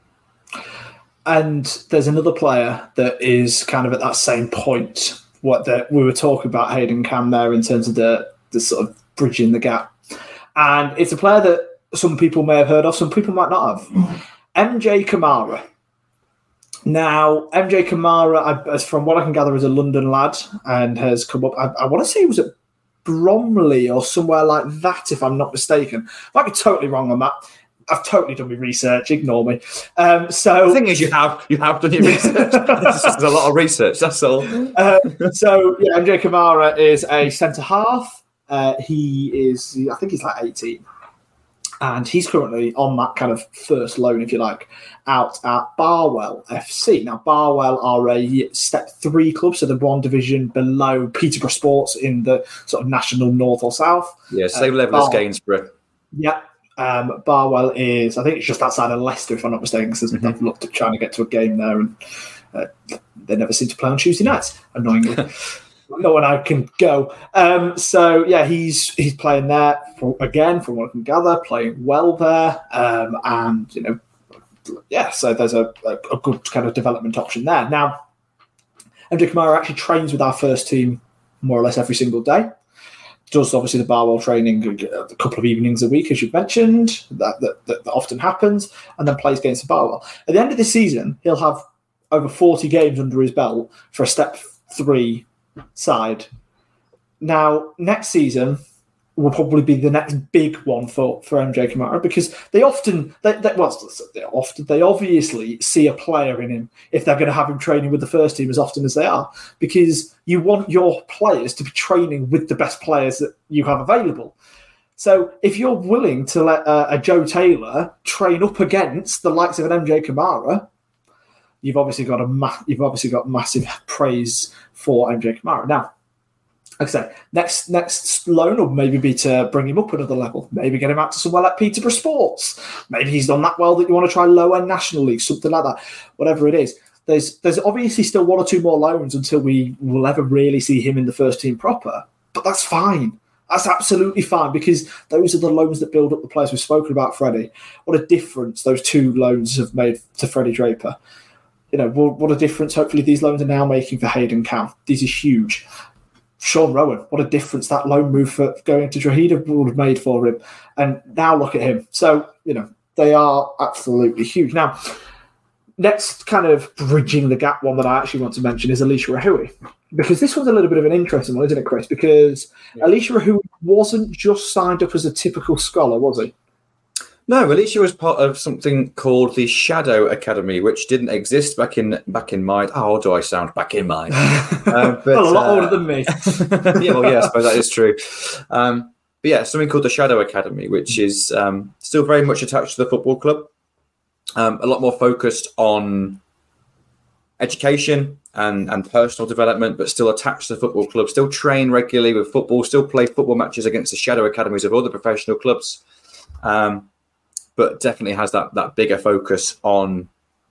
And there's another player that is kind of at that same point, that we were talking about Hayden Cann there in terms of the sort of bridging the gap. And it's a player that some people may have heard of, some people might not have. MJ Kamara. Now, MJ Kamara, as from what I can gather, is a London lad and has come up. I want to say he was at Bromley or somewhere like that, if I'm not mistaken. Might be totally wrong on that. I've totally done my research. Ignore me. So the thing is, you have done your research. There's a lot of research. That's all. MJ Kamara is a centre half. He is, I think he's like 18, and he's currently on that kind of first loan, if you like, out at Barwell FC. Now, Barwell are a Step 3 club, so they're one division below Peterborough Sports in the sort of national north or south. Yeah, same level as Gainsborough. Yeah. Barwell is, I think it's just outside of Leicester, if I'm not mistaken, because I've looked at trying to get to a game there, and they never seem to play on Tuesday nights, annoyingly. No one I can go. He's playing there again, from what I can gather, playing well there, so there's a good kind of development option there. Now, MJ Kamara actually trains with our first team more or less every single day. Does obviously the Barwell training a couple of evenings a week, as you've mentioned, that often happens, and then plays against the Barwell. At the end of this season, he'll have over 40 games under his belt for a Step 3 side. Now, next season will probably be the next big one for MJ Kamara, because they obviously see a player in him if they're going to have him training with the first team as often as they are, because you want your players to be training with the best players that you have available. So if you're willing to let a Joe Taylor train up against the likes of an MJ Kamara, you've obviously got massive praise for MJ Kamara. Now, like I say, next loan will maybe be to bring him up another level. Maybe get him out to somewhere like Peterborough Sports. Maybe he's done that well that you want to try low-end National League, something like that. Whatever it is. There's obviously still one or two more loans until we will ever really see him in the first team proper. But that's fine. That's absolutely fine, because those are the loans that build up the players. We've spoken about Freddie. What a difference those two loans have made to Freddie Draper. What a difference hopefully these loans are now making for Hayden Cam. These are huge. Sean Rowan, what a difference that loan move for going to Drogheda would have made for him. And now look at him. So, they are absolutely huge. Now, next kind of bridging the gap one that I actually want to mention is Elisha Rahui. Because this one's a little bit of an interesting one, isn't it, Chris? Because Elisha Rahui wasn't just signed up as a typical scholar, was he? No, Elisha was part of something called the Shadow Academy, which didn't exist back in my. How old do I sound? Back in my. But, a lot older than me. I suppose that is true. Something called the Shadow Academy, which is still very much attached to the football club. A lot more focused on education and personal development, but still attached to the football club. Still train regularly with football. Still play football matches against the Shadow Academies of other professional clubs. But definitely has that bigger focus on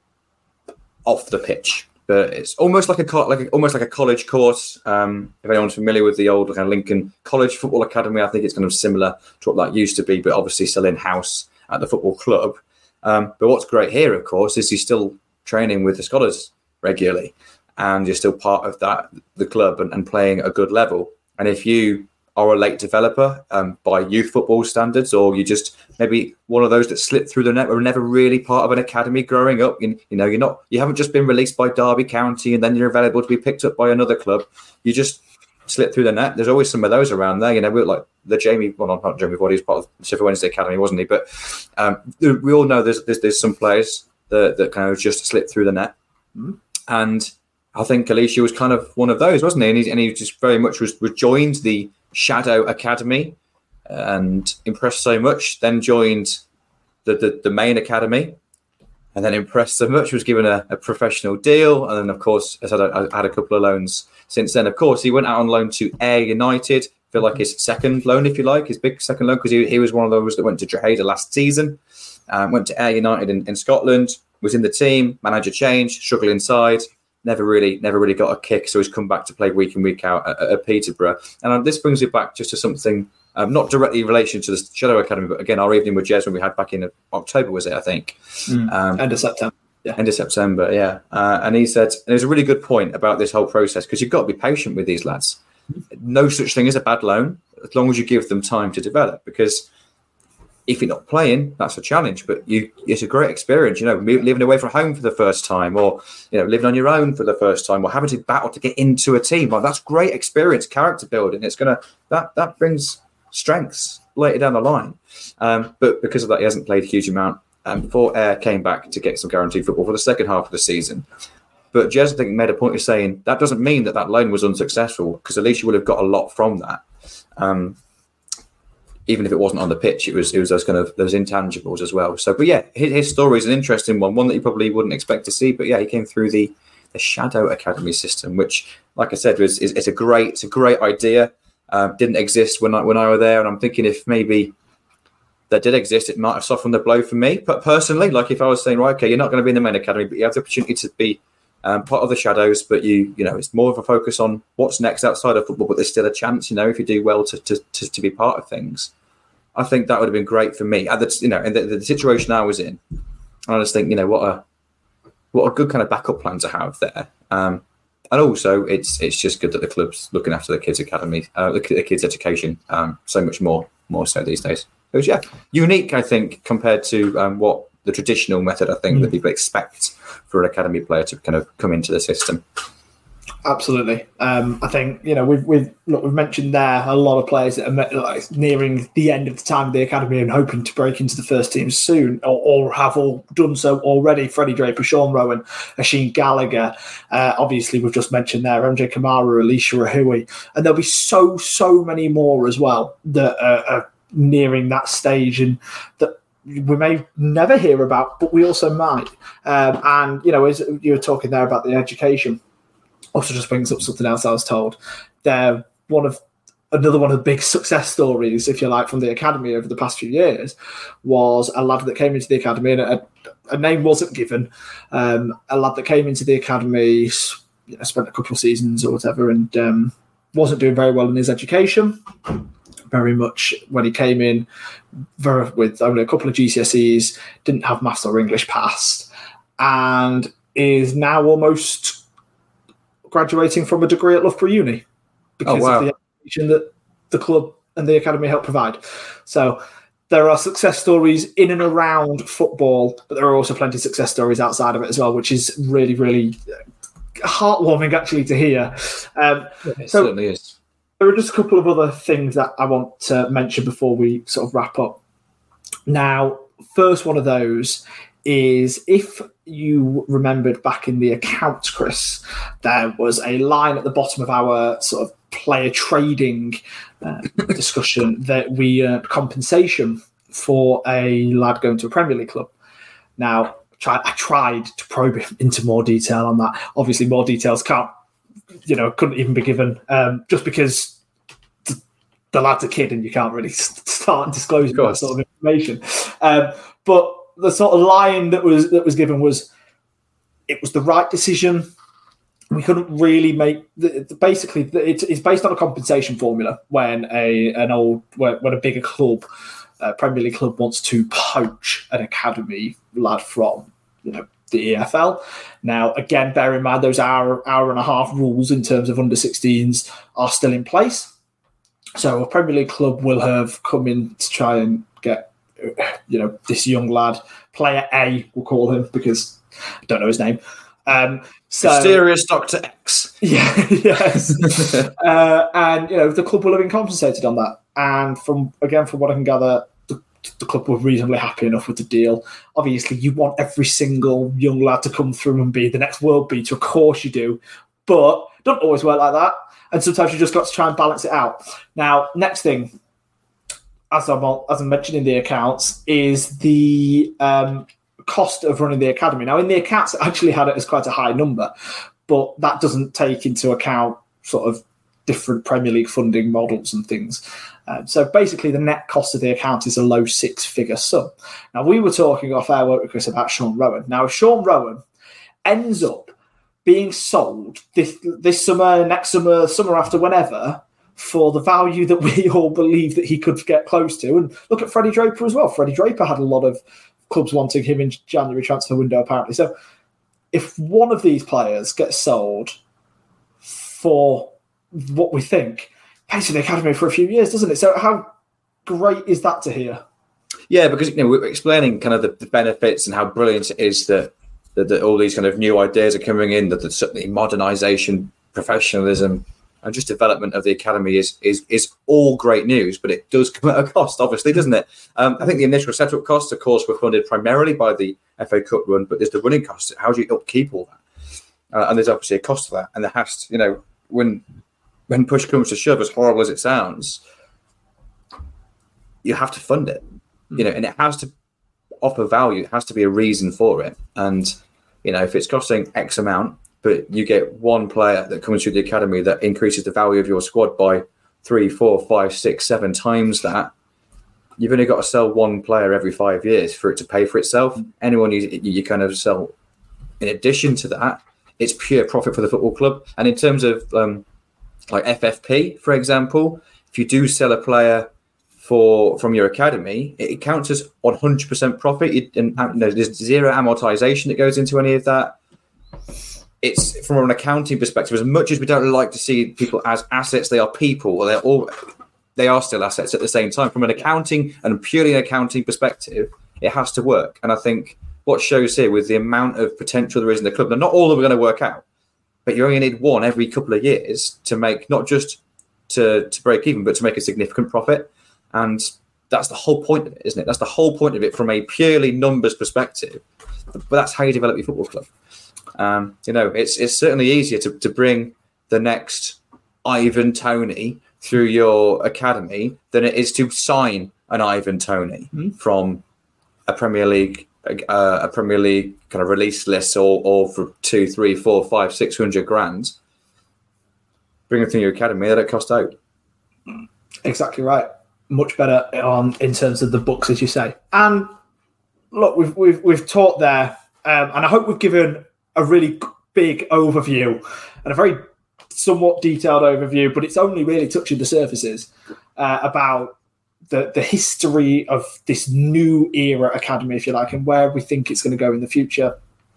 off the pitch. But it's almost like a college course. If anyone's familiar with the old kind of Lincoln College Football Academy, I think it's kind of similar to what that used to be, but obviously still in-house at the football club. But what's great here, of course, is you're still training with the scholars regularly, and you're still part of the club and playing at a good level. And if you are a late developer by youth football standards, or you just maybe one of those that slipped through the net, were never really part of an academy growing up. You haven't just been released by Derby County and then you're available to be picked up by another club. You just slip through the net. There's always some of those around there. Like the not Jamie Vardy, he was part of the Sheffield Wednesday Academy, wasn't he? But we all know there's some players that kind of just slip through the net, and I think Elisha was kind of one of those, wasn't he? And he just very much was joined the Shadow Academy and impressed so much, then joined the main academy, and then impressed so much, was given a professional deal, and then of course I had a couple of loans since then. Of course, he went out on loan to Ayr United, feel like his second loan, if you like, his big second loan, because he was one of those that went to Drogheda last season, went to Ayr United in Scotland, was in the team, manager change, struggled inside, never really got a kick, so he's come back to play week in, week out at Peterborough. And this brings it back just to something not directly in relation to the Shadow Academy, but again, our evening with Jez when we had back in October, was it, I think? End of September. Yeah. End of September, yeah. And he said, and there's a really good point about this whole process, because you've got to be patient with these lads. No such thing as a bad loan, as long as you give them time to develop, because if you're not playing, that's a challenge, but it's a great experience, living away from home for the first time, or, living on your own for the first time, or having to battle to get into a team. Like, that's great experience, character building. It's that brings strengths later down the line. But because of that, he hasn't played a huge amount. Before Ayr came back to get some guaranteed football for the second half of the season. But Jez, I think, made a point of saying that doesn't mean that loan was unsuccessful, because at least you would have got a lot from that. Even if it wasn't on the pitch, it was those kind of those intangibles as well. So, but yeah, his story is an interesting one that you probably wouldn't expect to see. But yeah, he came through the Shadow Academy system, which, like I said, it's a great idea. Didn't exist when I was there, and I'm thinking if maybe that did exist, it might have softened the blow for me. But personally, like if I was saying, right, okay, you're not going to be in the main academy, but you have the opportunity to be part of the Shadows, but you know, it's more of a focus on what's next outside of football, but there's still a chance, you know, if you do well to be part of things. I think that would have been great for me. In the situation I was in, I just think, you know, what a good kind of backup plan to have there. And also, it's just good that the club's looking after the kids' academy, the kids' education, so much more so these days. It was, unique, I think, compared to what the traditional method, I think, that people expect for an academy player to kind of come into the system. Absolutely. I think, you know, we've mentioned there a lot of players that are nearing the end of the time of the academy and hoping to break into the first team soon, or have all done so already. Freddie Draper, Sean Rowan, Asheen Gallagher. Obviously, we've just mentioned there MJ Kamara, Alicia Rahui, and there'll be so many more as well that are nearing that stage, and that we may never hear about, but we also might. And, you know, as you were talking there about the education, also just brings up something else I was told. They're another one of the big success stories, if you like, from the academy over the past few years was a lad that came into the academy, and a name wasn't given. A lad that came into the academy, you know, spent a couple of seasons or whatever, and wasn't doing very well in his education. Very much when he came in with only a couple of GCSEs, didn't have maths or English passed, and is now almost graduating from a degree at Loughborough Uni because of the education that the club and the academy help provide. So there are success stories in and around football, but there are also plenty of success stories outside of it as well, which is really, really heartwarming actually to hear. It certainly is. There are just a couple of other things that I want to mention before we sort of wrap up. Now, first one of those is, if you remembered back in the accounts, Chris, there was a line at the bottom of our sort of player trading discussion that we earned compensation for a lad going to a Premier League club. Now, I tried to probe into more detail on that. Obviously, more details couldn't even be given, just because the lad's a kid and you can't really start disclosing that sort of information. But the sort of line that was given was, it was the right decision. We couldn't really make basically it's based on a compensation formula when a bigger club, Premier League club, wants to poach an academy lad from, you know, the EFL. Now, again, bear in mind those hour and a half rules in terms of under 16s are still in place. So a Premier League club will have come in to try and get, you know, this young lad, player A, we'll call him because I don't know his name. Mysterious Dr. X. Yeah, yes. And, you know, the club will have been compensated on that. And from what I can gather, the club were reasonably happy enough with the deal. Obviously, you want every single young lad to come through and be the next world beater. Of course you do. But it doesn't always work like that. And sometimes you just got to try and balance it out. Now, next thing, as I'm mentioning in the accounts, is the cost of running the academy. Now, in the accounts, I actually had it as quite a high number, but that doesn't take into account sort of different Premier League funding models and things. So basically, the net cost of the account is a low six-figure sum. Now, we were talking off air, weren't we, Chris, about Sean Rowan. Now, if Sean Rowan ends up being sold this summer, next summer, summer after, whenever, for the value that we all believe that he could get close to, and look at Freddie Draper as well. Freddie Draper had a lot of clubs wanting him in January transfer window, apparently. So if one of these players gets sold for what we think, pays for the academy for a few years, doesn't it? So how great is that to hear? Yeah, because, you know, we're explaining kind of the benefits and how brilliant it is that all these kind of new ideas are coming in, that the modernisation, professionalism, and just development of the academy is all great news, but it does come at a cost, obviously, doesn't it? I think the initial setup costs, of course, were funded primarily by the FA Cup run, but there's the running costs. How do you upkeep all that? And there's obviously a cost to that, and there has to, when push comes to shove, as horrible as it sounds, you have to fund it, and it has to offer value. It has to be a reason for it. And, if it's costing X amount, but you get one player that comes through the academy that increases the value of your squad by 3, 4, 5, 6, 7 times that, you've only got to sell one player every 5 years for it to pay for itself. Anyone you kind of sell in addition to that, it's pure profit for the football club. And in terms of like FFP, for example, if you do sell a player from your academy, it counts as 100% profit. There's zero amortization that goes into any of that. It's from an accounting perspective, as much as we don't like to see people as assets, they are people. They are still assets at the same time. From an accounting and purely an accounting perspective, it has to work. And I think what shows here with the amount of potential there is in the club, now not all of them are going to work out, but you only need one every couple of years to make, not just to break even, but to make a significant profit. And that's the whole point of it, isn't it? That's the whole point of it from a purely numbers perspective. But that's how you develop your football club. It's certainly easier to bring the next Ivan Toney through your academy than it is to sign an Ivan Toney from a Premier League kind of release list or for 2, 3, 4, 5, 600 grand. Bring them through your academy, they don't cost out. Exactly right. Much better in terms of the books, as you say. And look, we've talked there, and I hope we've given a really big overview and a very somewhat detailed overview, but it's only really touching the surfaces about the history of this new era academy, if you like, and where we think it's going to go in the future.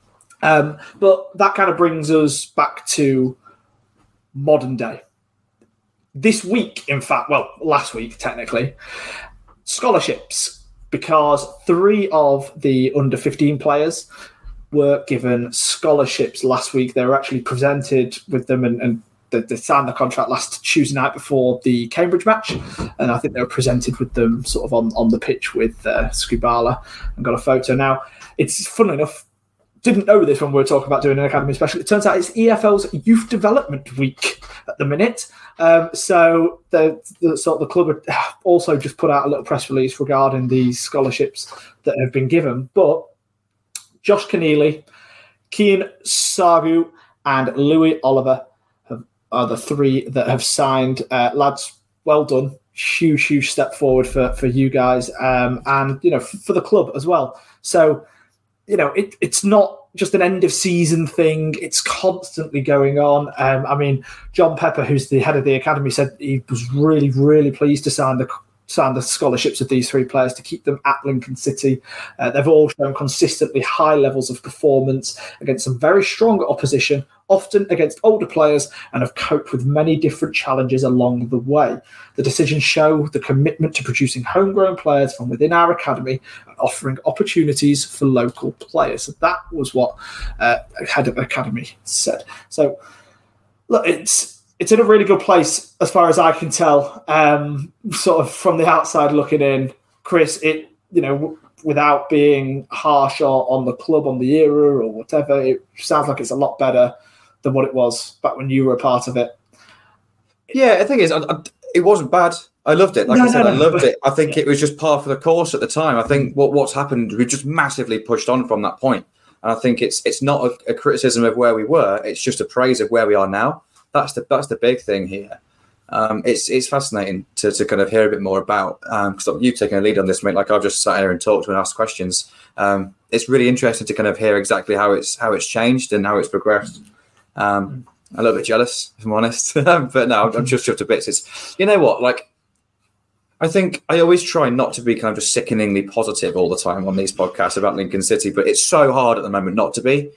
But that kind of brings us back to modern day. This week, in fact, last week, technically, scholarships, because 3 of the under 15 players were given scholarships last week. They were actually presented with them and they signed the contract last Tuesday night before the Cambridge match. And I think they were presented with them sort of on the pitch with Skripala and got a photo. Now, it's funnily enough, didn't know this when we were talking about doing an academy special. It turns out it's EFL's Youth Development Week at the minute. So the club have also just put out a little press release regarding these scholarships that have been given. But Josh Keneally, Kian Sagu, and Louis Oliver are the 3 that have signed. Lads, well done. Huge step forward for you guys and, for the club as well. So, it's not just an end of season thing. It's constantly going on. John Pepper, who's the head of the academy, said he was really, really pleased to sign the scholarships of these 3 players to keep them at Lincoln City. They've all shown consistently high levels of performance against some very strong opposition, often against older players, and have coped with many different challenges along the way. The decisions show the commitment to producing homegrown players from within our academy and offering opportunities for local players. So that was what head of academy said. So, look, it's in a really good place as far as I can tell, sort of from the outside looking in. Chris, without being harsh on the club, on the era or whatever, it sounds like it's a lot better than what it was back when you were a part of it. Yeah, the thing is, it wasn't bad. I loved it. I loved it. I think it was just par for the course at the time. I think what's happened, we just massively pushed on from that point. And I think it's not a criticism of where we were. It's just a praise of where we are now. That's the big thing here. It's fascinating to kind of hear a bit more about, because you've taken a lead on this, mate. Like I've just sat here and talked and asked questions. It's really interesting to kind of hear exactly how it's changed and how it's progressed. I'm a little bit jealous, if I'm honest, but no, I'm just chuffed to bits. It's, you know what, like, I think I always try not to be kind of just sickeningly positive all the time on these podcasts about Lincoln City, but it's so hard at the moment not to be.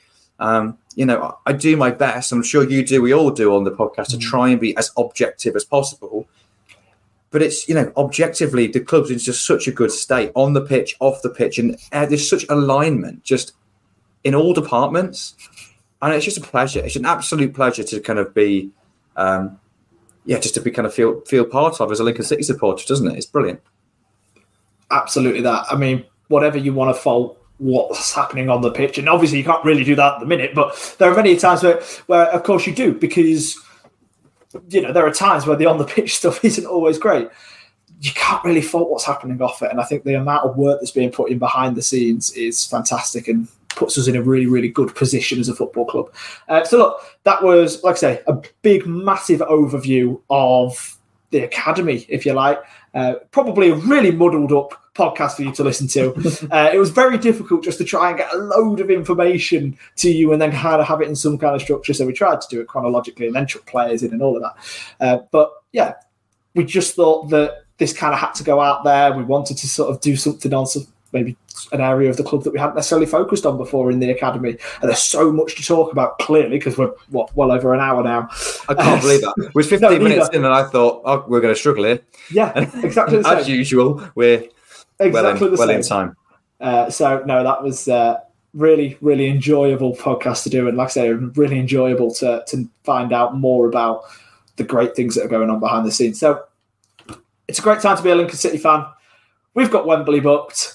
I do my best. I'm sure you do. We all do on the podcast to try and be as objective as possible. But it's, objectively, the club's in just such a good state on the pitch, off the pitch, and there's such alignment just in all departments. And it's just a pleasure. It's an absolute pleasure to kind of be just to be kind of feel part of as a Lincoln City supporter, doesn't it? It's brilliant. Absolutely that. I mean, whatever you want to fault what's happening on the pitch, and obviously you can't really do that at the minute, but there are many times where of course you do, because there are times where the on the pitch stuff isn't always great. You can't really fault what's happening off it, and I think the amount of work that's being put in behind the scenes is fantastic and puts us in a really, really good position as a football club. So look, that was, like I say, a big, massive overview of the academy, if you like. Probably a really muddled up podcast for you to listen to. It was very difficult just to try and get a load of information to you and then kind of have it in some kind of structure. So we tried to do it chronologically and then chuck players in and all of that. But yeah, we just thought that this kind of had to go out there. We wanted to sort of do something on maybe an area of the club that we hadn't necessarily focused on before in the academy. And there's so much to talk about, clearly, because we're, well over an hour now. I can't believe that. It was 15 minutes in and I thought, we're going to struggle here. Yeah, exactly the same. As usual, we're well in time. So, no, that was really, really enjoyable podcast to do. And like I say, really enjoyable to find out more about the great things that are going on behind the scenes. So it's a great time to be a Lincoln City fan. We've got Wembley booked.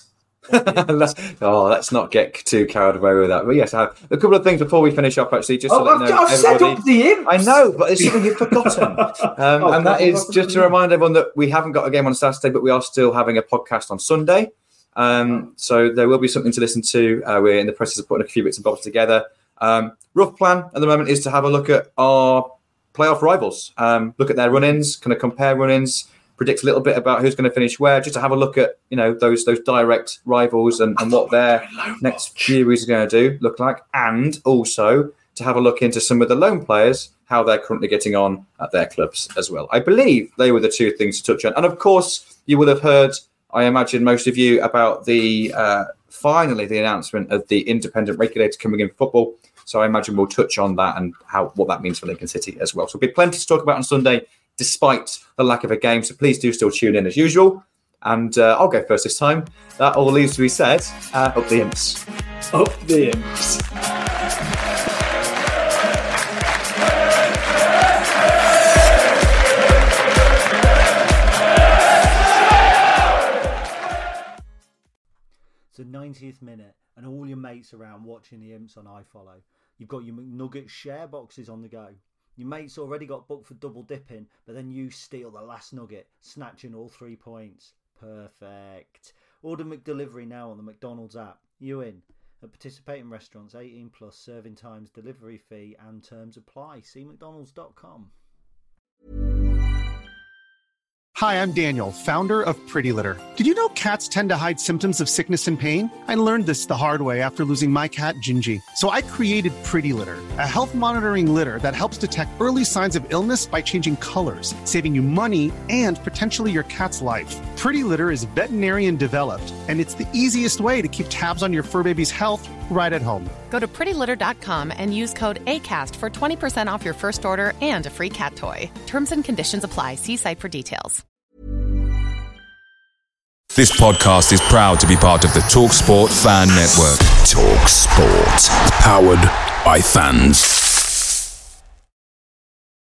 Let's not get too carried away with that. But yes, I have a couple of things before we finish up, actually. Just I've set up the imps. I know, but there's something you've forgotten. That is just to remind everyone that we haven't got a game on Saturday, but we are still having a podcast on Sunday. So there will be something to listen to. We're in the process of putting a few bits and bobs together. Rough plan at the moment is to have a look at our playoff rivals, look at their run-ins, kind of compare run-ins, predict a little bit about who's going to finish where, just to have a look at those direct rivals and what their next series are going to look like, and also to have a look into some of the loan players, how they're currently getting on at their clubs as well. I believe they were the two things to touch on. And of course, you will have heard, I imagine most of you, about finally the announcement of the independent regulator coming in football. So I imagine we'll touch on that and what that means for Lincoln City as well. So there'll be plenty to talk about on Sunday, despite the lack of a game. So please do still tune in as usual. And I'll go first this time. That all leaves to be said. Up the imps. Up the imps. It's the 90th minute and all your mates around watching the imps on iFollow. You've got your McNugget share boxes on the go. Your mate's already got booked for double dipping, but then you steal the last nugget, snatching all 3 points. Perfect. Order McDelivery now on the McDonald's app. You in? At participating restaurants, 18 plus, serving times, delivery fee and terms apply. See mcdonalds.com. Hi, I'm Daniel, founder of Pretty Litter. Did you know cats tend to hide symptoms of sickness and pain? I learned this the hard way after losing my cat, Gingy. So I created Pretty Litter, a health monitoring litter that helps detect early signs of illness by changing colors, saving you money and potentially your cat's life. Pretty Litter is veterinarian developed, and it's the easiest way to keep tabs on your fur baby's health right at home. Go to prettylitter.com and use code ACAST for 20% off your first order and a free cat toy. Terms and conditions apply. See site for details. This podcast is proud to be part of the TalkSport Fan Network. TalkSport. Powered by fans.